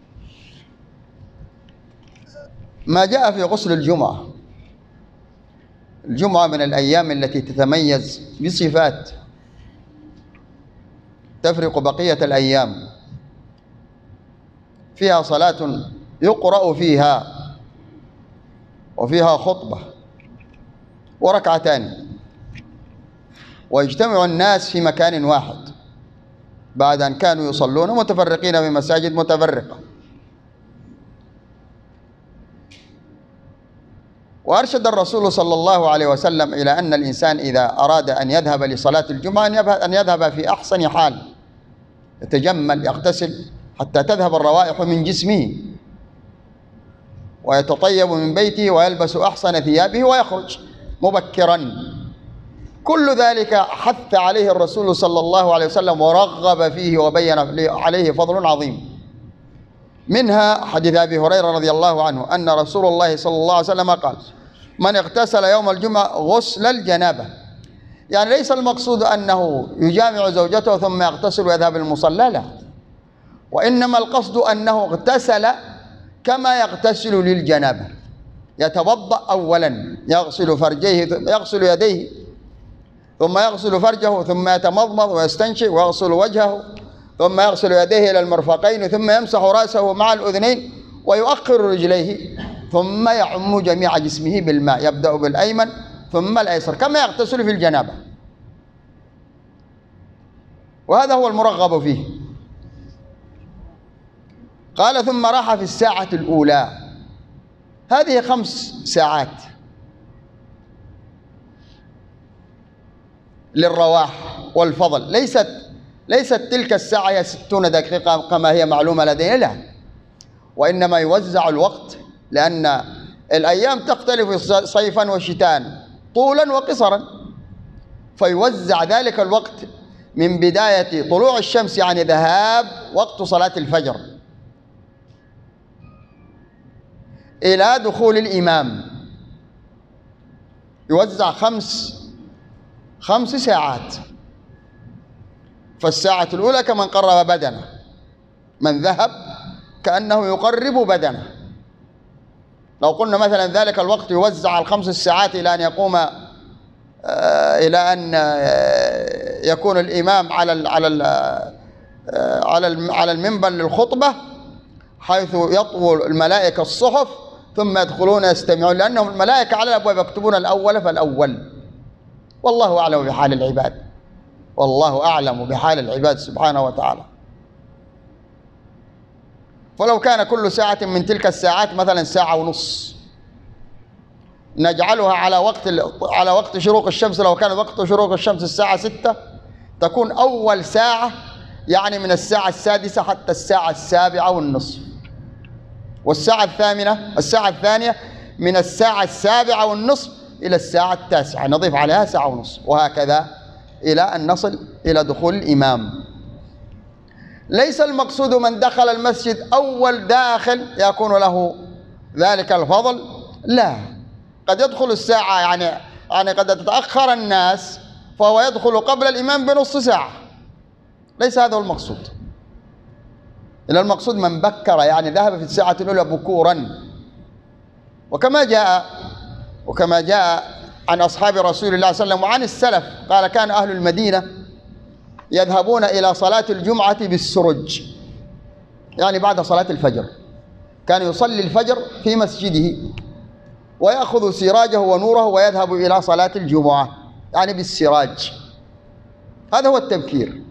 ما جاء في غسل الجمعة. الجمعة من الأيام التي تتميز بصفات تفرق بقية الأيام، فيها صلاة يقرأ فيها وفيها خطبة وركعتان، ويجتمع الناس في مكان واحد بعد أن كانوا يصلون متفرقين في مساجد متفرقة. وأرشد الرسول صلى الله عليه وسلم إلى أن الإنسان إذا أراد أن يذهب لصلاة الجمعة أن يذهب في أحسن حال، يتجمل، يغتسل حتى تذهب الروائح من جسمه، ويتطيب من بيته ويلبس أحسن ثيابه ويخرج مبكرا. كل ذلك حث عليه الرسول صلى الله عليه وسلم ورغب فيه وبين عليه فضل عظيم. منها حديث أبي هريرة رضي الله عنه أن رسول الله صلى الله عليه وسلم قال: من اغتسل يوم الجمعة غسل الجنابة. يعني ليس المقصود أنه يجامع زوجته ثم يغتسل ويذهب المصلى، لا، وإنما القصد أنه اغتسل كما يغتسل للجنابة، يتوضأ أولا، يغسل يديه ثم يغسل فرجه ثم يتمضمض ويستنشق ويغسل وجهه ثم يغسل يديه إلى المرفقين ثم يمسح رأسه مع الأذنين ويؤخر رجليه ثم يعم جميع جسمه بالماء، يبدأ بالأيمن ثم الأيسر كما يغتسل في الجنابة. وهذا هو المرغب فيه. قال: ثم راح في الساعة الأولى. هذه 5 ساعات للرواح والفضل، ليست تلك الساعة هي 60 دقيقة كما هي معلومة لدينا، لا، وإنما يوزع الوقت، لأن الأيام تختلف صيفا وشتاء، طولا وقصرا، فيوزع ذلك الوقت من بداية طلوع الشمس، يعني ذهاب وقت صلاة الفجر، إلى دخول الإمام، يوزع 5 ساعات. فالساعة الأولى كمن قرب بدنه، من ذهب كأنه يقرب بدنه. لو قلنا مثلا ذلك الوقت يوزع ال5 ساعات إلى أن يقوم إلى أن يكون الإمام على المنبر للخطبة، حيث يطوي الملائكة الصحف ثم يدخلون يستمعون، لأنهم الملائكة على الأبواب يكتبون الأول فالأول. والله أعلم بحال العباد، والله أعلم بحال العباد سبحانه وتعالى. فلو كان كل ساعة من تلك الساعات مثلا 1.5 ساعة، نجعلها على وقت شروق الشمس. لو كان وقت شروق الشمس الساعة 6، تكون أول ساعة يعني من الساعة 6 حتى الساعة 7:30، والساعة الثانية من الساعة 7:30 إلى الساعة 9، نضيف عليها 1.5 ساعة، وهكذا إلى أن نصل إلى دخول الإمام. ليس المقصود من دخل المسجد أول داخل يكون له ذلك الفضل، لا، قد يدخل الساعة، يعني قد تتأخر الناس فهو يدخل قبل الإمام ب0.5 ساعة، ليس هذا هو المقصود. إن المقصود من بكر، يعني ذهب في الساعة الأولى بكورا. وكما جاء عن أصحاب رسول الله صلى الله عليه وسلم وعن السلف، قال: كان أهل المدينة يذهبون إلى صلاة الجمعة بالسرج، يعني بعد صلاة الفجر، كان يصلي الفجر في مسجده ويأخذ سراجه ونوره ويذهب إلى صلاة الجمعة، يعني بالسراج. هذا هو التبكير،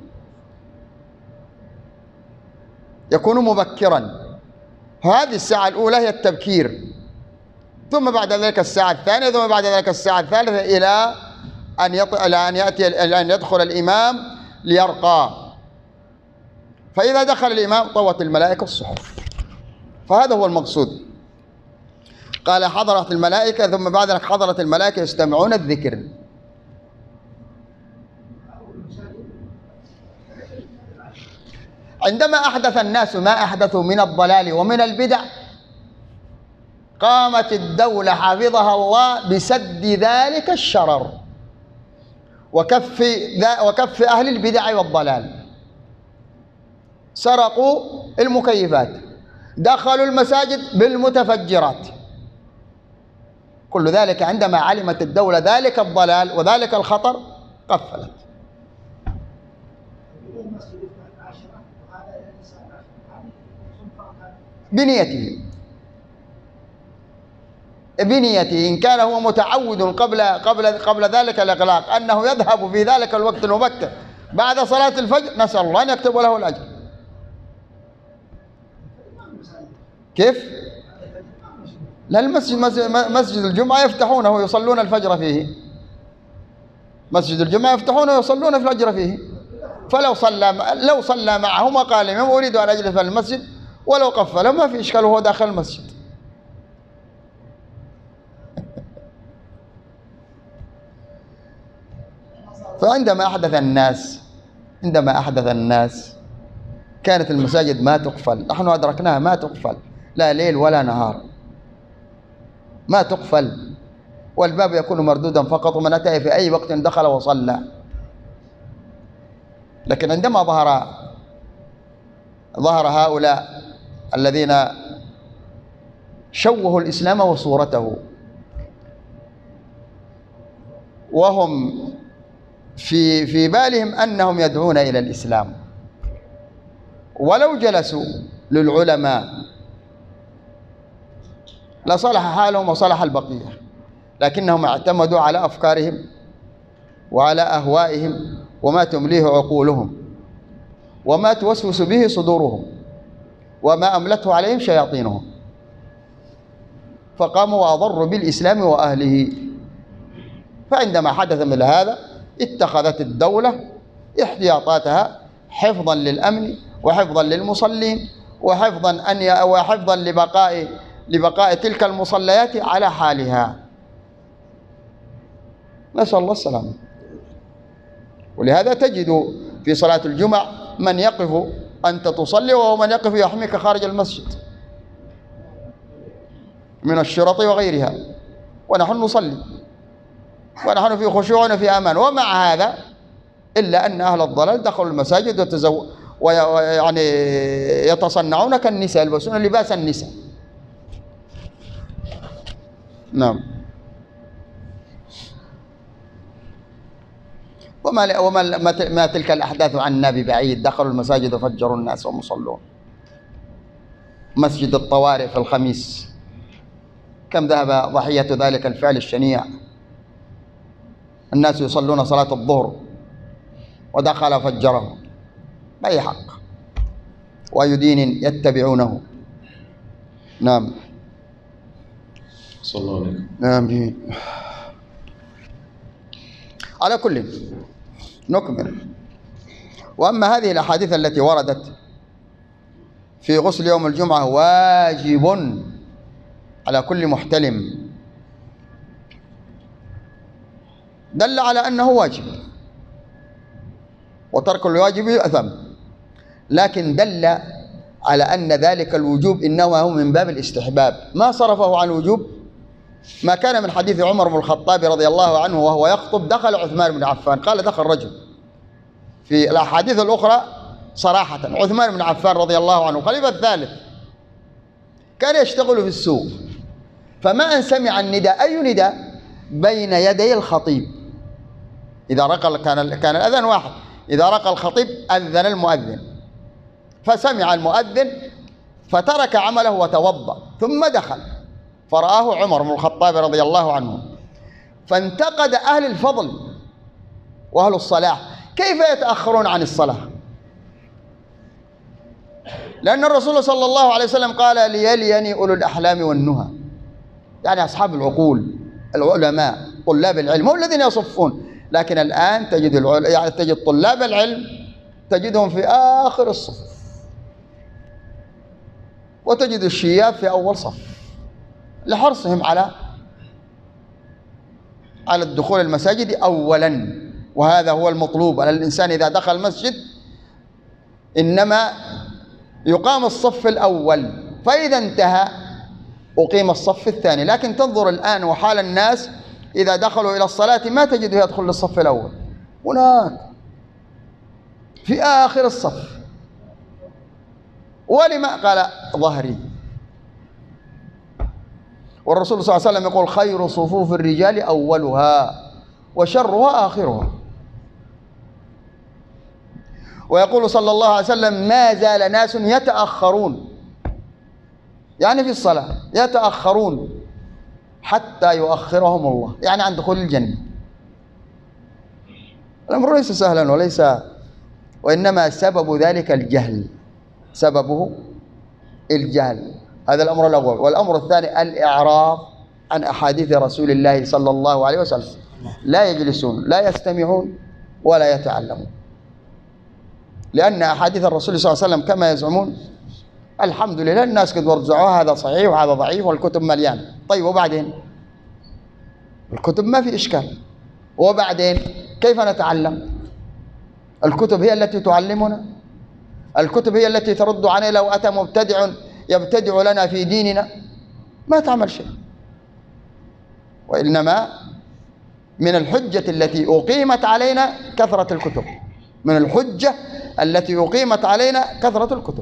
يكون مبكرا. هذه الساعة الأولى هي التبكير، ثم بعد ذلك الساعة الثانية، ثم بعد ذلك الساعة الثالثة، إلى أن يدخل الإمام ليرقى. فإذا دخل الإمام طوت الملائكة الصحف، فهذا هو المقصود. قال: حضرت الملائكة، ثم بعد ذلك حضرت الملائكة يستمعون الذكر. عندما أحدث الناس ما أحدثوا من الضلال ومن البدع، قامت الدولة حفظها الله بسد ذلك الشرر وكف أهل البدع والضلال. سرقوا المكيفات، دخلوا المساجد بالمتفجرات، كل ذلك عندما علمت الدولة ذلك الضلال وذلك الخطر قفلت. بنيته، بنيته إن كان هو متعود قبل ذلك الإغلاق أنه يذهب في ذلك الوقت المبكر بعد صلاة الفجر، نسأل الله أن يكتب له الأجر. كيف؟ لا، مسجد الجمعة يفتحونه ويصلون الفجر فيه، مسجد الجمعة يفتحونه ويصلون الفجر فيه، لو صلى معهم وقال الإمام أريد أن أجلس في المسجد ولو قفله ما في إشكال وهو داخل المسجد. فعندما أحدث الناس كانت المساجد ما تقفل، نحن أدركناها ما تقفل لا ليل ولا نهار، ما تقفل، والباب يكون مردودا فقط ومن أتى في أي وقت دخل وصلى. لكن عندما ظهر هؤلاء الذين شوهوا الإسلام وصورته، وهم في بالهم أنهم يدعون إلى الإسلام، ولو جلسوا للعلماء لصلح حالهم وصلح البقية، لكنهم اعتمدوا على أفكارهم وعلى أهوائهم وما تمليه عقولهم وما توسوس به صدورهم وما أملته عليهم شياطينهم، فقاموا وأضروا بالإسلام وأهله. فعندما حدث مثل هذا اتخذت الدولة احتياطاتها حفظا للأمن وحفظا للمصلين وحفظا لبقاء تلك المصليات على حالها، نسأل الله السلامة. ولهذا تجد في صلاة الجمعة من يقف أنت تصلي وهو من يقف يحميك خارج المسجد من الشرط وغيرها، ونحن نصلي ونحن في خشوع وفي أمان. ومع هذا إلا أن أهل الضلال دخلوا المساجد ويعني يتصنعون كالنساء، يلبسون لباس النساء. نعم. وما تلك الأحداث عنا ببعيد، دخلوا المساجد وفجروا الناس وهم يصلون. مسجد الطوارئ في الخميس كم ذهب ضحية ذلك الفعل الشنيع، الناس يصلون صلاة الظهر ودخل فجره بأي حق وأي دين يتبعونه. نعم. صلى الله عليه. نعم. على كل نكمل. وأما هذه الأحاديث التي وردت في غسل يوم الجمعة واجب على كل محتلم، دل على أنه واجب، وترك الواجب يؤثم، لكن دل على أن ذلك الوجوب إنما هو من باب الاستحباب، ما صرفه عن الوجوب. ما كان من حديث عمر بن الخطاب رضي الله عنه وهو يخطب دخل عثمان بن عفان، قال دخل رجل. في الأحاديث الأخرى صراحة عثمان بن عفان رضي الله عنه. الخليفة الثالث كان يشتغل في السوق، فما أن سمع النداء، أي نداء؟ بين يدي الخطيب. إذا رقى كان الأذان واحد، إذا رقى الخطيب أذن المؤذن، فسمع المؤذن فترك عمله وتوضأ ثم دخل، فرآه عمر بن الخطاب رضي الله عنه، فانتقد أهل الفضل وأهل الصلاح كيف يتأخرون عن الصلاة، لأن الرسول صلى الله عليه وسلم قال ليليني أولو الأحلام والنهى، يعني أصحاب العقول، العلماء، طلاب العلم هم الذين يصفون. لكن الآن تجد طلاب العلم تجدهم في آخر الصف، وتجد الشياب في أول صف لحرصهم على الدخول المساجد أولا، وهذا هو المطلوب. أن الإنسان إذا دخل المسجد إنما يقام الصف الأول، فإذا انتهى أقيم الصف الثاني. لكن تنظر الآن وحال الناس إذا دخلوا إلى الصلاة ما تجده يدخل للصف الأول، هناك في آخر الصف. ولما؟ قال ظهري. والرسول صلى الله عليه وسلم يقول خير صفوف الرجال أولها وشرها آخرها. ويقول صلى الله عليه وسلم ما زال ناس يتأخرون، يعني في الصلاة يتأخرون حتى يؤخرهم الله، يعني عن دخول الجنة. الأمر ليس سهلا وإنما سبب ذلك الجهل، سببه الجهل. هذا الأمر الأول. والأمر الثاني الإعراض عن أحاديث رسول الله صلى الله عليه وسلم، لا يجلسون لا يستمعون ولا يتعلمون، لأن أحاديث الرسول صلى الله عليه وسلم كما يزعمون الحمد لله الناس قد ورزعوها، هذا صحيح وهذا ضعيف والكتب مليان. طيب وبعدين؟ الكتب ما في إشكال، وبعدين كيف نتعلم؟ الكتب هي التي تعلمنا، الكتب هي التي ترد علينا. لو أتى مبتدع يبتدع لنا في ديننا ما تعمل شيء. وإنما من الحجة التي أقيمت علينا كثرة الكتب، من الحجة التي أقيمت علينا كثرة الكتب،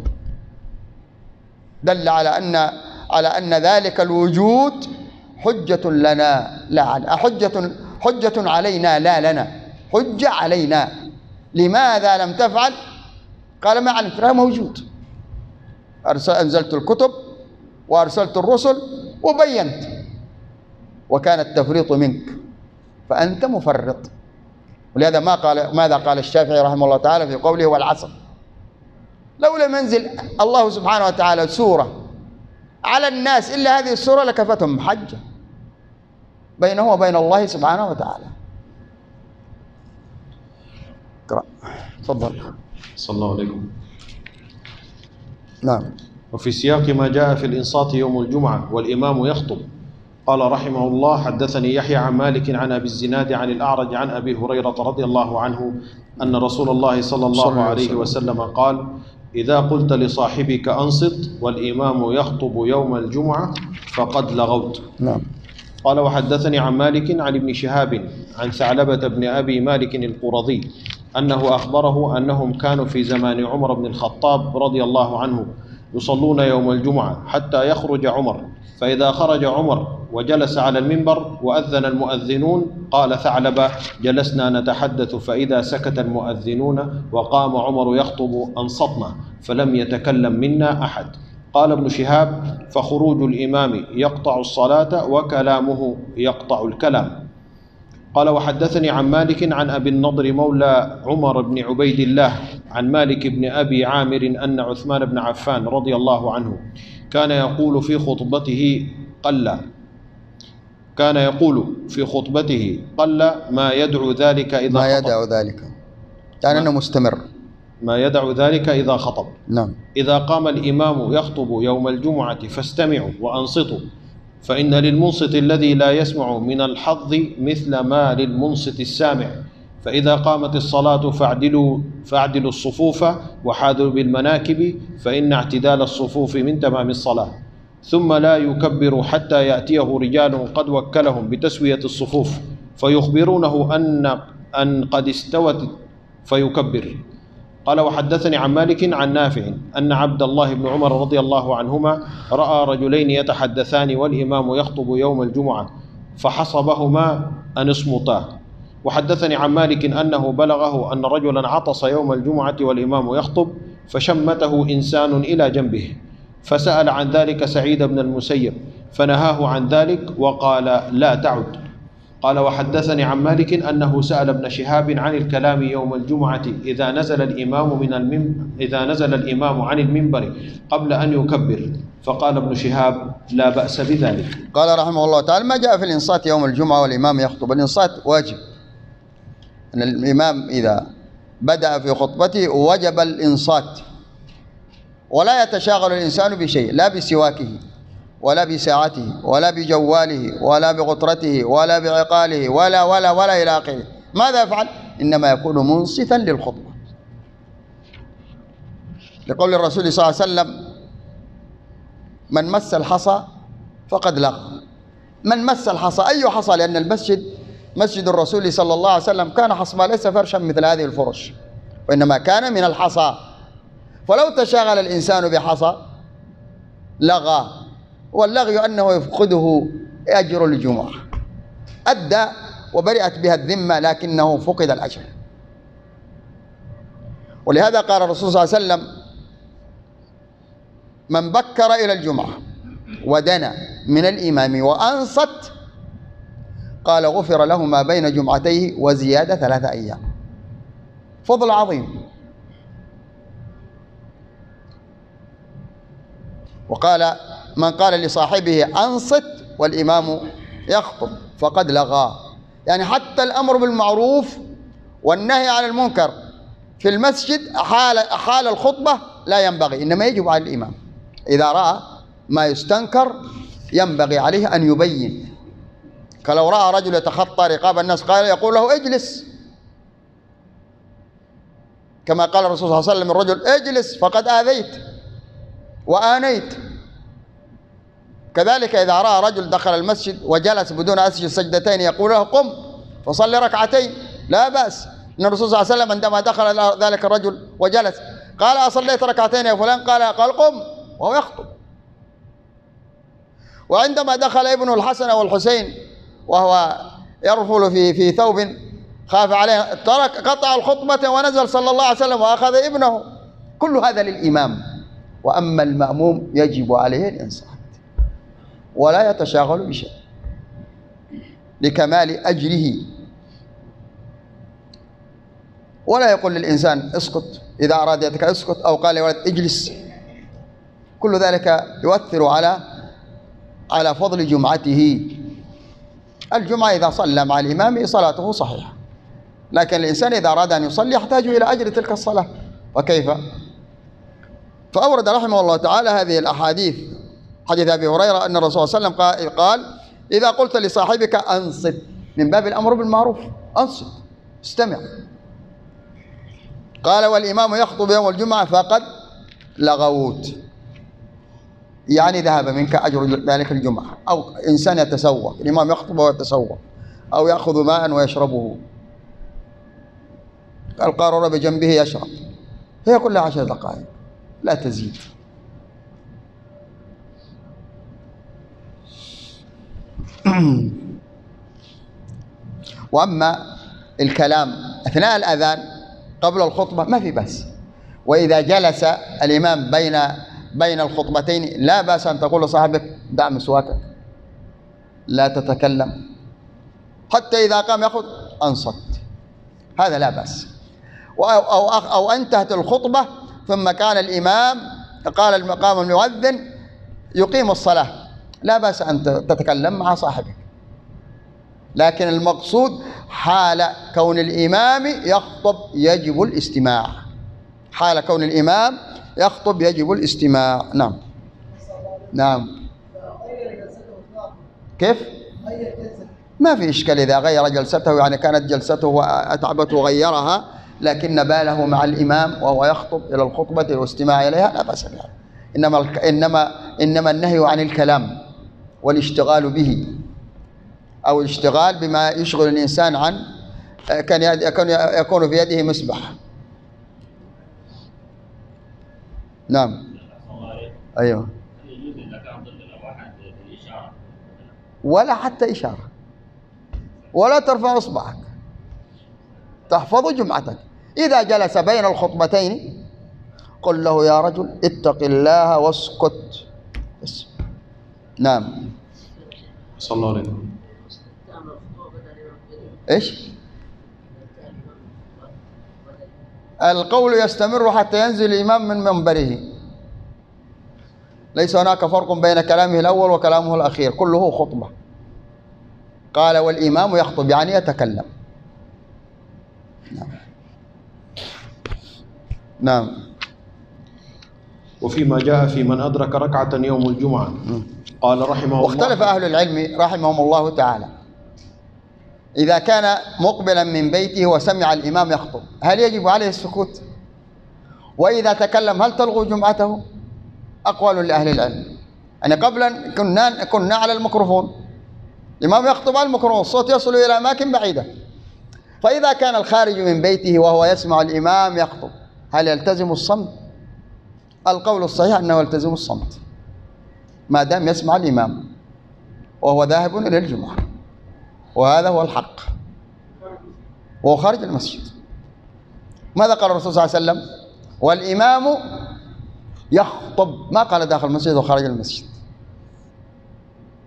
دل على أن ذلك الوجود حجة لنا لا علينا، حجة علينا لا لنا، حجة علينا. لماذا لم تفعل؟ قال ما علمت، لا موجود. أنزلت الكتب وأرسلت الرسل وبينت، وكان التفريط منك فأنت مفرط. ولهذا ماذا قال الشافعي رحمه الله تعالى في قوله والعصر؟ لو لم ينزل الله سبحانه وتعالى سورة على الناس إلا هذه السورة لكفتهم حجة بينه وبين الله سبحانه وتعالى. اقرأ. تفضل. صلى الله عليكم. نعم. وفي سياق ما جاء في الإنصات يوم الجمعة والإمام يخطب، قال رحمه الله: حدثني يحيى عن مالك عن أبي الزناد عن الأعرج عن أبي هريرة رضي الله عنه أن رسول الله صلى الله عليه وسلم قال: إذا قلت لصاحبك أنصت والإمام يخطب يوم الجمعة فقد لغوت. نعم. قال: وحدثني عن مالك عن ابن شهاب عن ثعلبة بن أبي مالك القرظي أنه أخبره أنهم كانوا في زمان عمر بن الخطاب رضي الله عنه يصلون يوم الجمعة حتى يخرج عمر، فإذا خرج عمر وجلس على المنبر وأذن المؤذنون قال ثعلبة: جلسنا نتحدث فإذا سكت المؤذنون وقام عمر يخطب أنصتنا فلم يتكلم منا أحد. قال ابن شهاب: فخروج الإمام يقطع الصلاة وكلامه يقطع الكلام. قال: وحدثني عن مالك عن أبي النضر مولى عمر بن عبيد الله عن مالك بن أبي عامر أن عثمان بن عفان رضي الله عنه كان يقول في خطبته قل ما يدعو ذلك إذا ما خطب. يدعو ذلك يعني أنه مستمر. ما يدعو ذلك إذا خطب. نعم. إذا قام الإمام يخطب يوم الجمعة فاستمعوا وأنصتوا، فإن للمنصت الذي لا يسمع من الحظ مثل ما للمنصت السامع. فإذا قامت الصلاة فاعدلوا الصفوف وحاذوا بالمناكب، فإن اعتدال الصفوف من تمام الصلاة. ثم لا يكبر حتى يأتيه رجال قد وكلهم بتسوية الصفوف فيخبرونه أن قد استوت فيكبر. قال: وحدثني عن مالك عن نافع أن عبد الله بن عمر رضي الله عنهما رأى رجلين يتحدثان والإمام يخطب يوم الجمعة فحصبهما أن اصمتا. وحدثني عن مالك أنه بلغه أن رجلا عطس يوم الجمعة والإمام يخطب فشمته إنسان إلى جنبه، فسأل عن ذلك سعيد بن المسيب فنهاه عن ذلك وقال: لا تعد. قال: وحدثني عن مالك أنه سأل ابن شهاب عن الكلام يوم الجمعة إذا نزل الإمام عن المنبر قبل أن يكبر، فقال ابن شهاب: لا بأس بذلك. قال رحمه الله تعالى: ما جاء في الإنصات يوم الجمعة والإمام يخطب. الإنصات واجب، أن الإمام إذا بدأ في خطبته وجب الإنصات، ولا يتشاغل الإنسان بشيء، لا بسواكه ولا بساعته ولا بجواله ولا بغطرته ولا بعقاله ولا إلى آخره. ماذا يفعل؟ إنما يكون منصتا للخطبة، لقول الرسول صلى الله عليه وسلم: من مس الحصى فقد لغى. من مس الحصى، أي حصى؟ لأن المسجد مسجد الرسول صلى الله عليه وسلم كان حصبا، ليس فرشا مثل هذه الفرش، وإنما كان من الحصى. فلو تشاغل الإنسان بحصى لغى، واللغي أنه يفقده أجر الجمعة. أدى وبرئت بها الذمة لكنه فقد الأجر. ولهذا قال الرسول صلى الله عليه وسلم: من بكر إلى الجمعة ودنا من الإمام وأنصت قال غفر له ما بين جمعتيه وزيادة 3 أيام. فضل عظيم. وقال من قال لصاحبه أنصت والإمام يخطب فقد لغى. يعني حتى الأمر بالمعروف والنهي عن المنكر في المسجد حال الخطبة لا ينبغي، إنما يجب على الإمام إذا رأى ما يستنكر ينبغي عليه أن يبين. كلو رأى رجل يتخطى رقاب الناس قال يقول له اجلس، كما قال الرسول صلى الله عليه وسلم الرجل اجلس فقد آذيت وآنيت. كذلك إذا رأى رجل دخل المسجد وجلس بدون أن يسجد سجدتين يقول له قم فصل ركعتين، لا بأس. إن الرسول صلى الله عليه وسلم عندما دخل ذلك الرجل وجلس قال أصليت ركعتين يا فلان؟ قال قم، وهو يخطب. وعندما دخل ابنه الحسن والحسين وهو يرفل في ثوب خاف عليه قطع الخطبة ونزل صلى الله عليه وسلم وأخذ ابنه. كل هذا للإمام. وأما المأموم يجب عليه الإنصات ولا يتشاغل بشيء لكمال أجره، ولا يقول للإنسان اسكت إذا أراد يتكلم اسكت، أو قال يا ولد اجلس. كل ذلك يؤثر على فضل جمعته. الجمعة إذا صلى مع الإمام صلاته صحيحة، لكن الإنسان إذا أراد أن يصلي يحتاج إلى أجر تلك الصلاة، وكيف؟ فأورد رحمه الله تعالى هذه الأحاديث. حديث أبي هريرة أن الرسول صلى الله عليه وسلم قال إذا قلت لصاحبك أنصت، من باب الأمر بالمعروف، أنصت استمع. قال والإمام يخطب يوم الجمعة فقد لغوت، يعني ذهب منك أجر ذلك الجمعة. أو إنسان يتسوق، الإمام يخطب ويتسوق، أو يأخذ ماء ويشربه، القارورة بجنبه يشرب، هي كلها 10 دقائق لا تزيد. وأما الكلام أثناء الأذان قبل الخطبة ما في بأس. وإذا جلس الإمام بين الخطبتين لا بأس أن تقول لصاحبك دع مسواكك لا تتكلم، حتى إذا قام يأخذ أنصت، هذا لا بأس. أو انتهت الخطبة ثم كان الإمام قال المقام المؤذن يقيم الصلاة، لا بأس أن تتكلم مع صاحبك، لكن المقصود حال كون الإمام يخطب يجب الاستماع. حال كون الإمام يخطب يجب الاستماع. نعم نعم. كيف؟ ما في إشكال إذا غير جلسته، يعني كانت جلسته وأتعبته غيرها، لكن باله مع الإمام وهو يخطب إلى الخطبة واستماع إليها لا بأس بها. إنما النهي عن الكلام والاشتغال به، أو الاشتغال بما يشغل الإنسان عن يكون في يده مسبح. نعم أيوه. ولا حتى إشارة، ولا ترفع إصبعك، تحفظ جمعتك. إذا جلس بين الخطبتين قل له يا رجل اتق الله واسكت بس. نعم. صلى الله عليه وسلم. إيش؟ القول يستمر حتى ينزل الإمام من منبره، ليس هناك فرق بين كلامه الأول وكلامه الأخير، كله خطبة. قال والإمام يخطب يعني يتكلم. نعم نعم. وفيما جاء في من أدرك ركعة يوم الجمعة قال رحمه الله. واختلف أهل العلم رحمهم الله تعالى، إذا كان مقبلا من بيته وسمع الإمام يخطب هل يجب عليه السكوت؟ وإذا تكلم هل تلغو جمعته؟ أقوال لأهل العلم. يعني قبلا كنا على الميكروفون، الإمام يخطب على الميكروفون، الصوت يصل إلى أماكن بعيدة. فإذا كان الخارج من بيته وهو يسمع الإمام يخطب هل يلتزم الصمت؟ القول الصحيح أنه يلتزم الصمت ما دام يسمع الإمام وهو ذاهب إلى الجمعة، وهذا هو الحق، وهو خارج المسجد. ماذا قال الرسول صلى الله عليه وسلم؟ والإمام يخطب، ما قال داخل المسجد وخارج المسجد.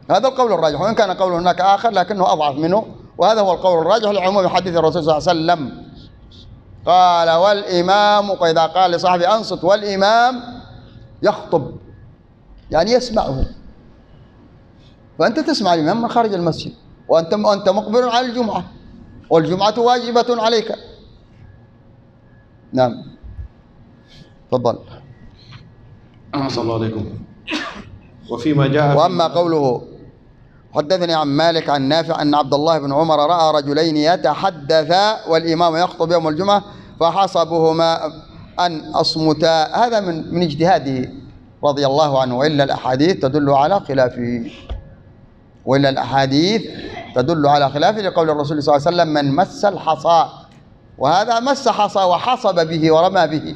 هذا القول الراجح، وإن كان قول هناك آخر لكنه أضعف منه، وهذا هو القول الراجح لعموم حديث الرسول صلى الله عليه وسلم. قال والإمام، وإذا قال لصاحبه أنصت والإمام يخطب يعني يسمعه، فأنت تسمع الإمام من خارج المسجد وأنت مقبل على الجمعة، والجمعة واجبة عليك. نعم تفضل. أحسن الله عليكم. وفيما جاء وأما قوله حدثني عن مالك عن نافع أن عبد الله بن عمر رأى رجلين يتحدثا والإمام يخطب يوم الجمعة فحسبهما أن أصمتا، هذا من اجتهاده رضي الله عنه، وإلا الأحاديث تدل على خلافه، وإلا الأحاديث تدل على خلافه لقول الرسول صلى الله عليه وسلم من مس الحصى، وهذا مس حصى وحصب به ورمى به،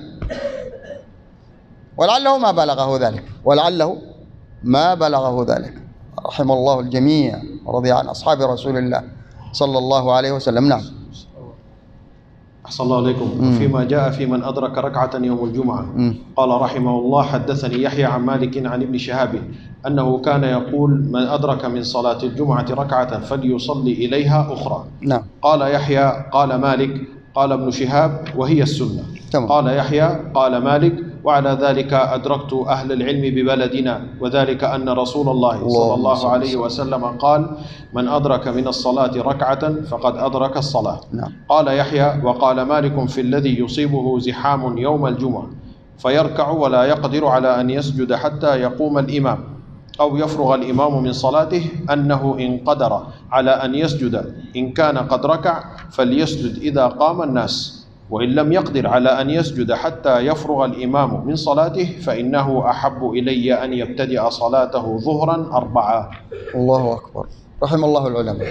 ولعله ما بلغه ذلك، ولعله ما بلغه ذلك. رحم الله الجميع ورضي عن أصحاب رسول الله صلى الله عليه وسلم. نعم. أحسن الله عليكم. وفيما جاء في من أدرك ركعة يوم الجمعة قال رحمه الله حدثني يحيى عن مالك عن ابن شهاب أنه كان يقول من أدرك من صلاة الجمعة ركعة فليصلي إليها أخرى. نعم. قال يحيى قال مالك قال ابن شهاب وهي السنة. تمام. قال يحيى قال مالك وعلى ذلك أدركت أهل العلم ببلدنا، وذلك أن رسول الله صلى الله عليه وسلم قال من أدرك من الصلاة ركعة فقد أدرك الصلاة. نعم. قال يحيى وقال مالك في الذي يصيبه زحام يوم الجمعة فيركع ولا يقدر على أن يسجد حتى يقوم الإمام أو يفرغ الإمام من صلاته أنه إن قدر على أن يسجد إن كان قد ركع فليسجد إذا قام الناس، وإن لم يقدر على أن يسجد حتى يفرغ الإمام من صلاته فإنه أحب إلي أن يبتدئ صلاته ظهرا 4. الله أكبر. رحم الله العلماء.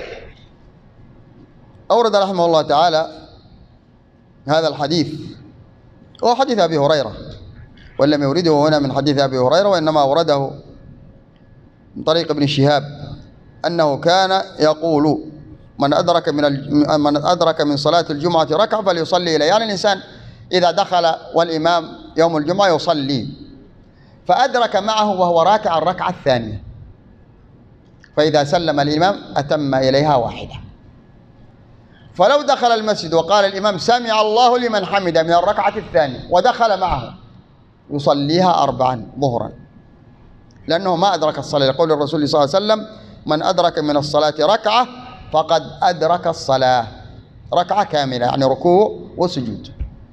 أورد رحمه الله تعالى هذا الحديث، هو حديث أبي هريرة، ولم يورده هنا من حديث أبي هريرة، وإنما أورده من طريق ابن شهاب أنه كان يقول من أدرك من صلاة الجمعة ركعة فليصلي إليه، يعني الإنسان إذا دخل والإمام يوم الجمعة يصلي فأدرك معه وهو راكع الركعة الثانية، فإذا سلم الإمام أتم إليها واحدة. فلو دخل المسجد وقال الإمام سمع الله لمن حمده من الركعة الثانية ودخل معه يصليها 4 ظهرا، لأنه ما أدرك الصلاة، لقول الرسول صلى الله عليه وسلم من أدرك من الصلاة ركعة فقد أدرك الصلاة، ركعة كاملة يعني ركوع وسجود.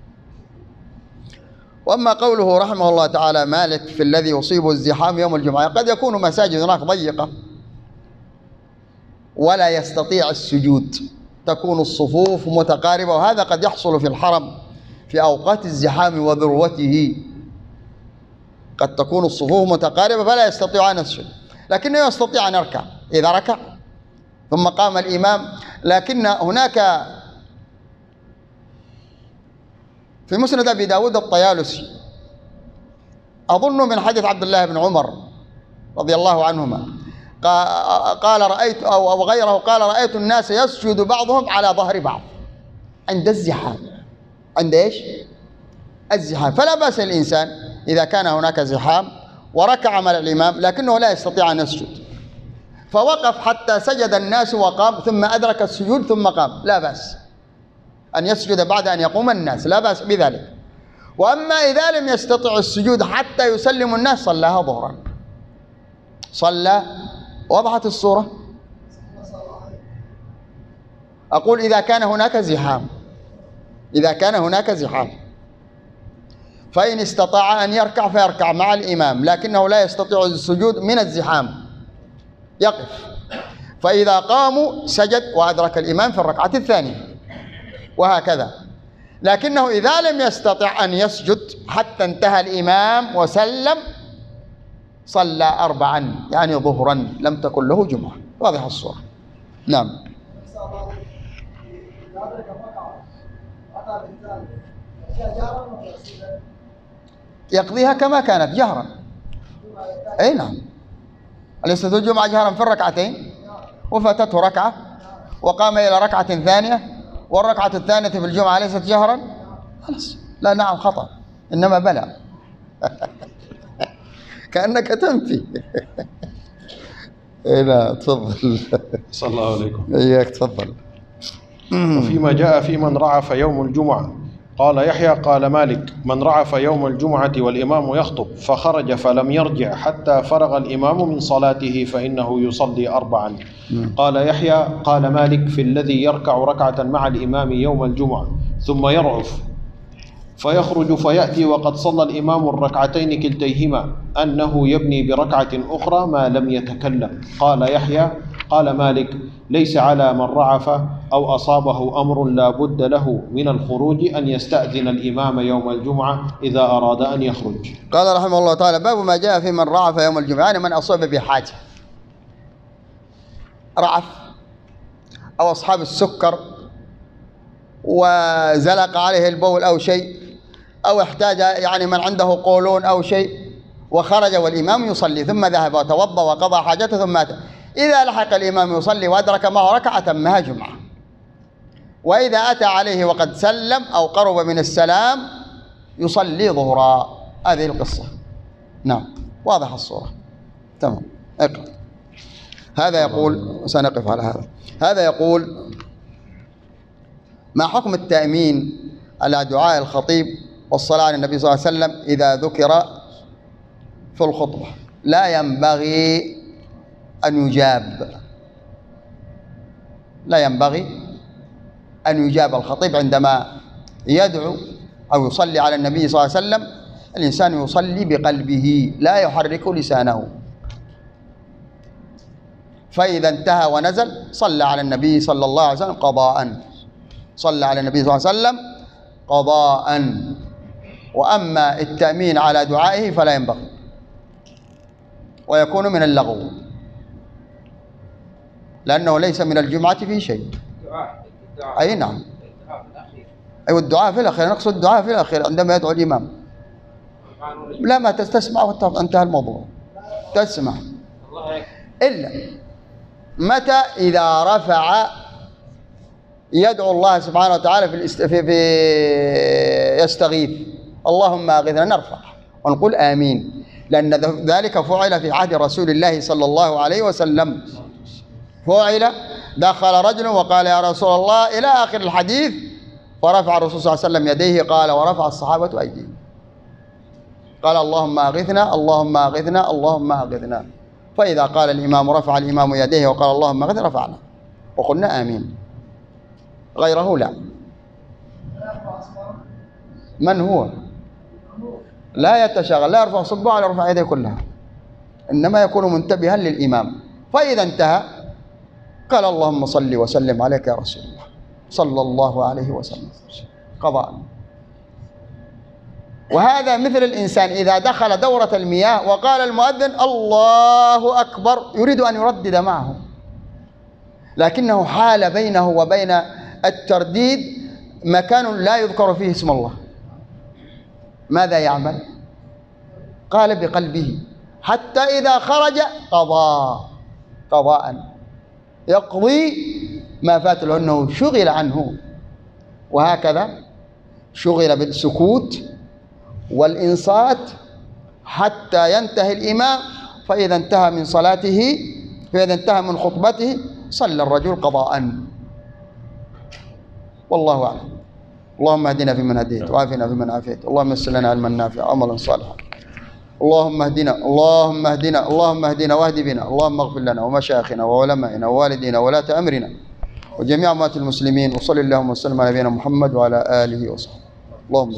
وأما قوله رحمه الله تعالى مالك في الذي يصيب الزحام يوم الجمعة، قد يكون مساجد هناك ضيقة ولا يستطيع السجود، تكون الصفوف متقاربة، وهذا قد يحصل في الحرم في أوقات الزحام وذروته، قد تكون الصفوف متقاربة فلا يستطيع أن يسجد، لكنه يستطيع أن يركع إذا ركع ثم قام الإمام. لكن هناك في مسند أبي داود الطيالسي أظن من حديث عبد الله بن عمر رضي الله عنهما قال رأيت أو غيره قال رأيت الناس يسجد بعضهم على ظهر بعض عند الزحام. عند إيش؟ الزحام. فلا بأس الإنسان إذا كان هناك زحام وركع مع الإمام لكنه لا يستطيع أن يسجد فوقف حتى سجد الناس وقام ثم أدرك السجود ثم قام، لا بأس أن يسجد بعد أن يقوم الناس، لا بأس بذلك. وأما إذا لم يستطع السجود حتى يسلم الناس صلاها ظهرا، صلى. وضحت الصورة؟ أقول إذا كان هناك زحام، إذا كان هناك زحام فإن استطاع أن يركع فيركع مع الإمام، لكنه لا يستطيع السجود من الزحام، يقف، فإذا قاموا سجد وأدرك الإمام في الركعة الثانية، وهكذا. لكنه إذا لم يستطع أن يسجد حتى انتهى الإمام وسلم صلى 4 يعني ظهرا لم تكن له جمعة. واضح الصورة؟ نعم. يقضيها كما كانت جهرا. أي نعم، أليست الجمعة جهرا في الركعتين وفاتته ركعة وقام إلى ركعة ثانية والركعة الثانية في الجمعة ليست جهرا؟ خلاص، لا نعم خطأ، إنما بلى. كأنك تنفي. لا تفضل. صلى الله عليكم. إياك تفضل. وفيما جاء في من رعف يوم الجمعة قال يحيى قال مالك: من رعف يوم الجمعة والإمام يخطب فخرج فلم يرجع حتى فرغ الإمام من صلاته فإنه يصلي 4. قال يحيى قال مالك: في الذي يركع ركعة مع الإمام يوم الجمعة ثم يرعف فيخرج فيأتي وقد صلى الإمام الركعتين كلتيهما أنه يبني بركعة أخرى ما لم يتكلم. قال يحيى قال مالك: ليس على من رعف أو أصابه أمر لا بد له من الخروج أن يستأذن الإمام يوم الجمعة إذا أراد أن يخرج. قال رحمه الله تعالى: باب ما جاء في من رعف يوم الجمعة، يعني من أصاب بحاجة، رعف أو أصحاب السكر وزلق عليه البول أو شيء، أو احتاج يعني من عنده قولون أو شيء، وخرج والإمام يصلي ثم ذهب وتوضأ وقضى حاجته ثم أتى، إذا لحق الإمام يصلي وأدرك معه ركعة تمها جمعة. وإذا أتى عليه وقد سلم أو قرب من السلام يصلي ظهرا. هذه القصة. نعم، واضح الصورة. تمام، اقرأ. هذا يقول، سنقف على هذا. هذا يقول: ما حكم التأمين على دعاء الخطيب والصلاة على النبي صلى الله عليه وسلم إذا ذكر في الخطبة؟ لا ينبغي أن يجاب، لا ينبغي أن يجاب الخطيب عندما يدعو أو يصلي على النبي صلى الله عليه وسلم. الإنسان يصلي بقلبه لا يحرك لسانه، فإذا انتهى ونزل صلى على النبي صلى الله عليه وسلم قضاء، صلى على النبي صلى الله عليه وسلم قضاء. وأما التأمين على دعائه فلا ينبغي، ويكون من اللغو، لأنه ليس من الجمعة فيه شيء. أي نعم، أيوة، الدعاء في الأخير، نقصد الدعاء في الأخير عندما يدعو الإمام. لا، ما تستسمع وانتهى الموضوع، تسمع إلا متى إذا رفع يدعو الله سبحانه وتعالى في يستغيث: اللهم أغثنا، نرفع ونقول آمين، لأن ذلك فعل في عهد رسول الله صلى الله عليه وسلم. فعل، دخل رجل وقال: يا رسول الله، إلى آخر الحديث، فرفع الرسول صلى الله عليه وسلم يديه، قال، ورفع الصحابة أيديهم، قال: اللهم أغثنا، اللهم أغثنا، اللهم أغثنا. فإذا قال الإمام، رفع الإمام يديه وقال: اللهم أغثنا، رفعنا وقلنا آمين. غيره لا. من هو؟ لا يتشاغل، لا يرفع صبعه ولا يرفع يديه كلها، إنما يكون منتبها للإمام. فإذا انتهى قال: اللهم صل وسلم عليك يا رسول الله صلى الله عليه وسلم، قضاء. وهذا مثل الإنسان إذا دخل دورة المياه وقال المؤذن الله أكبر يريد أن يردد معه، لكنه حال بينه وبين الترديد مكان لا يذكر فيه اسم الله، ماذا يعمل؟ قال بقلبه، حتى إذا خرج قضاء يقضي ما فات له، أنه شغل عنه. وهكذا شغل بالسكوت والإنصات حتى ينتهي الإمام، فإذا انتهى من صلاته، فإذا انتهى من خطبته صلى الرجل قضاء. والله أعلم. اللهم اهدنا فيمن هديت، وعافنا فيمن عافيت، اللهم يسر لنا علما نافعا وعملا صالحا. اللهم اهدنا، اللهم اهدنا، اللهم اهدنا واهد بنا، اللهم اغفر لنا ومشايخنا وعلمائنا ووالدينا وولاة أمرنا وجميع أموات المسلمين، وصل اللهم وسلم على نبينا محمد وعلى آله وصحبه. اللهم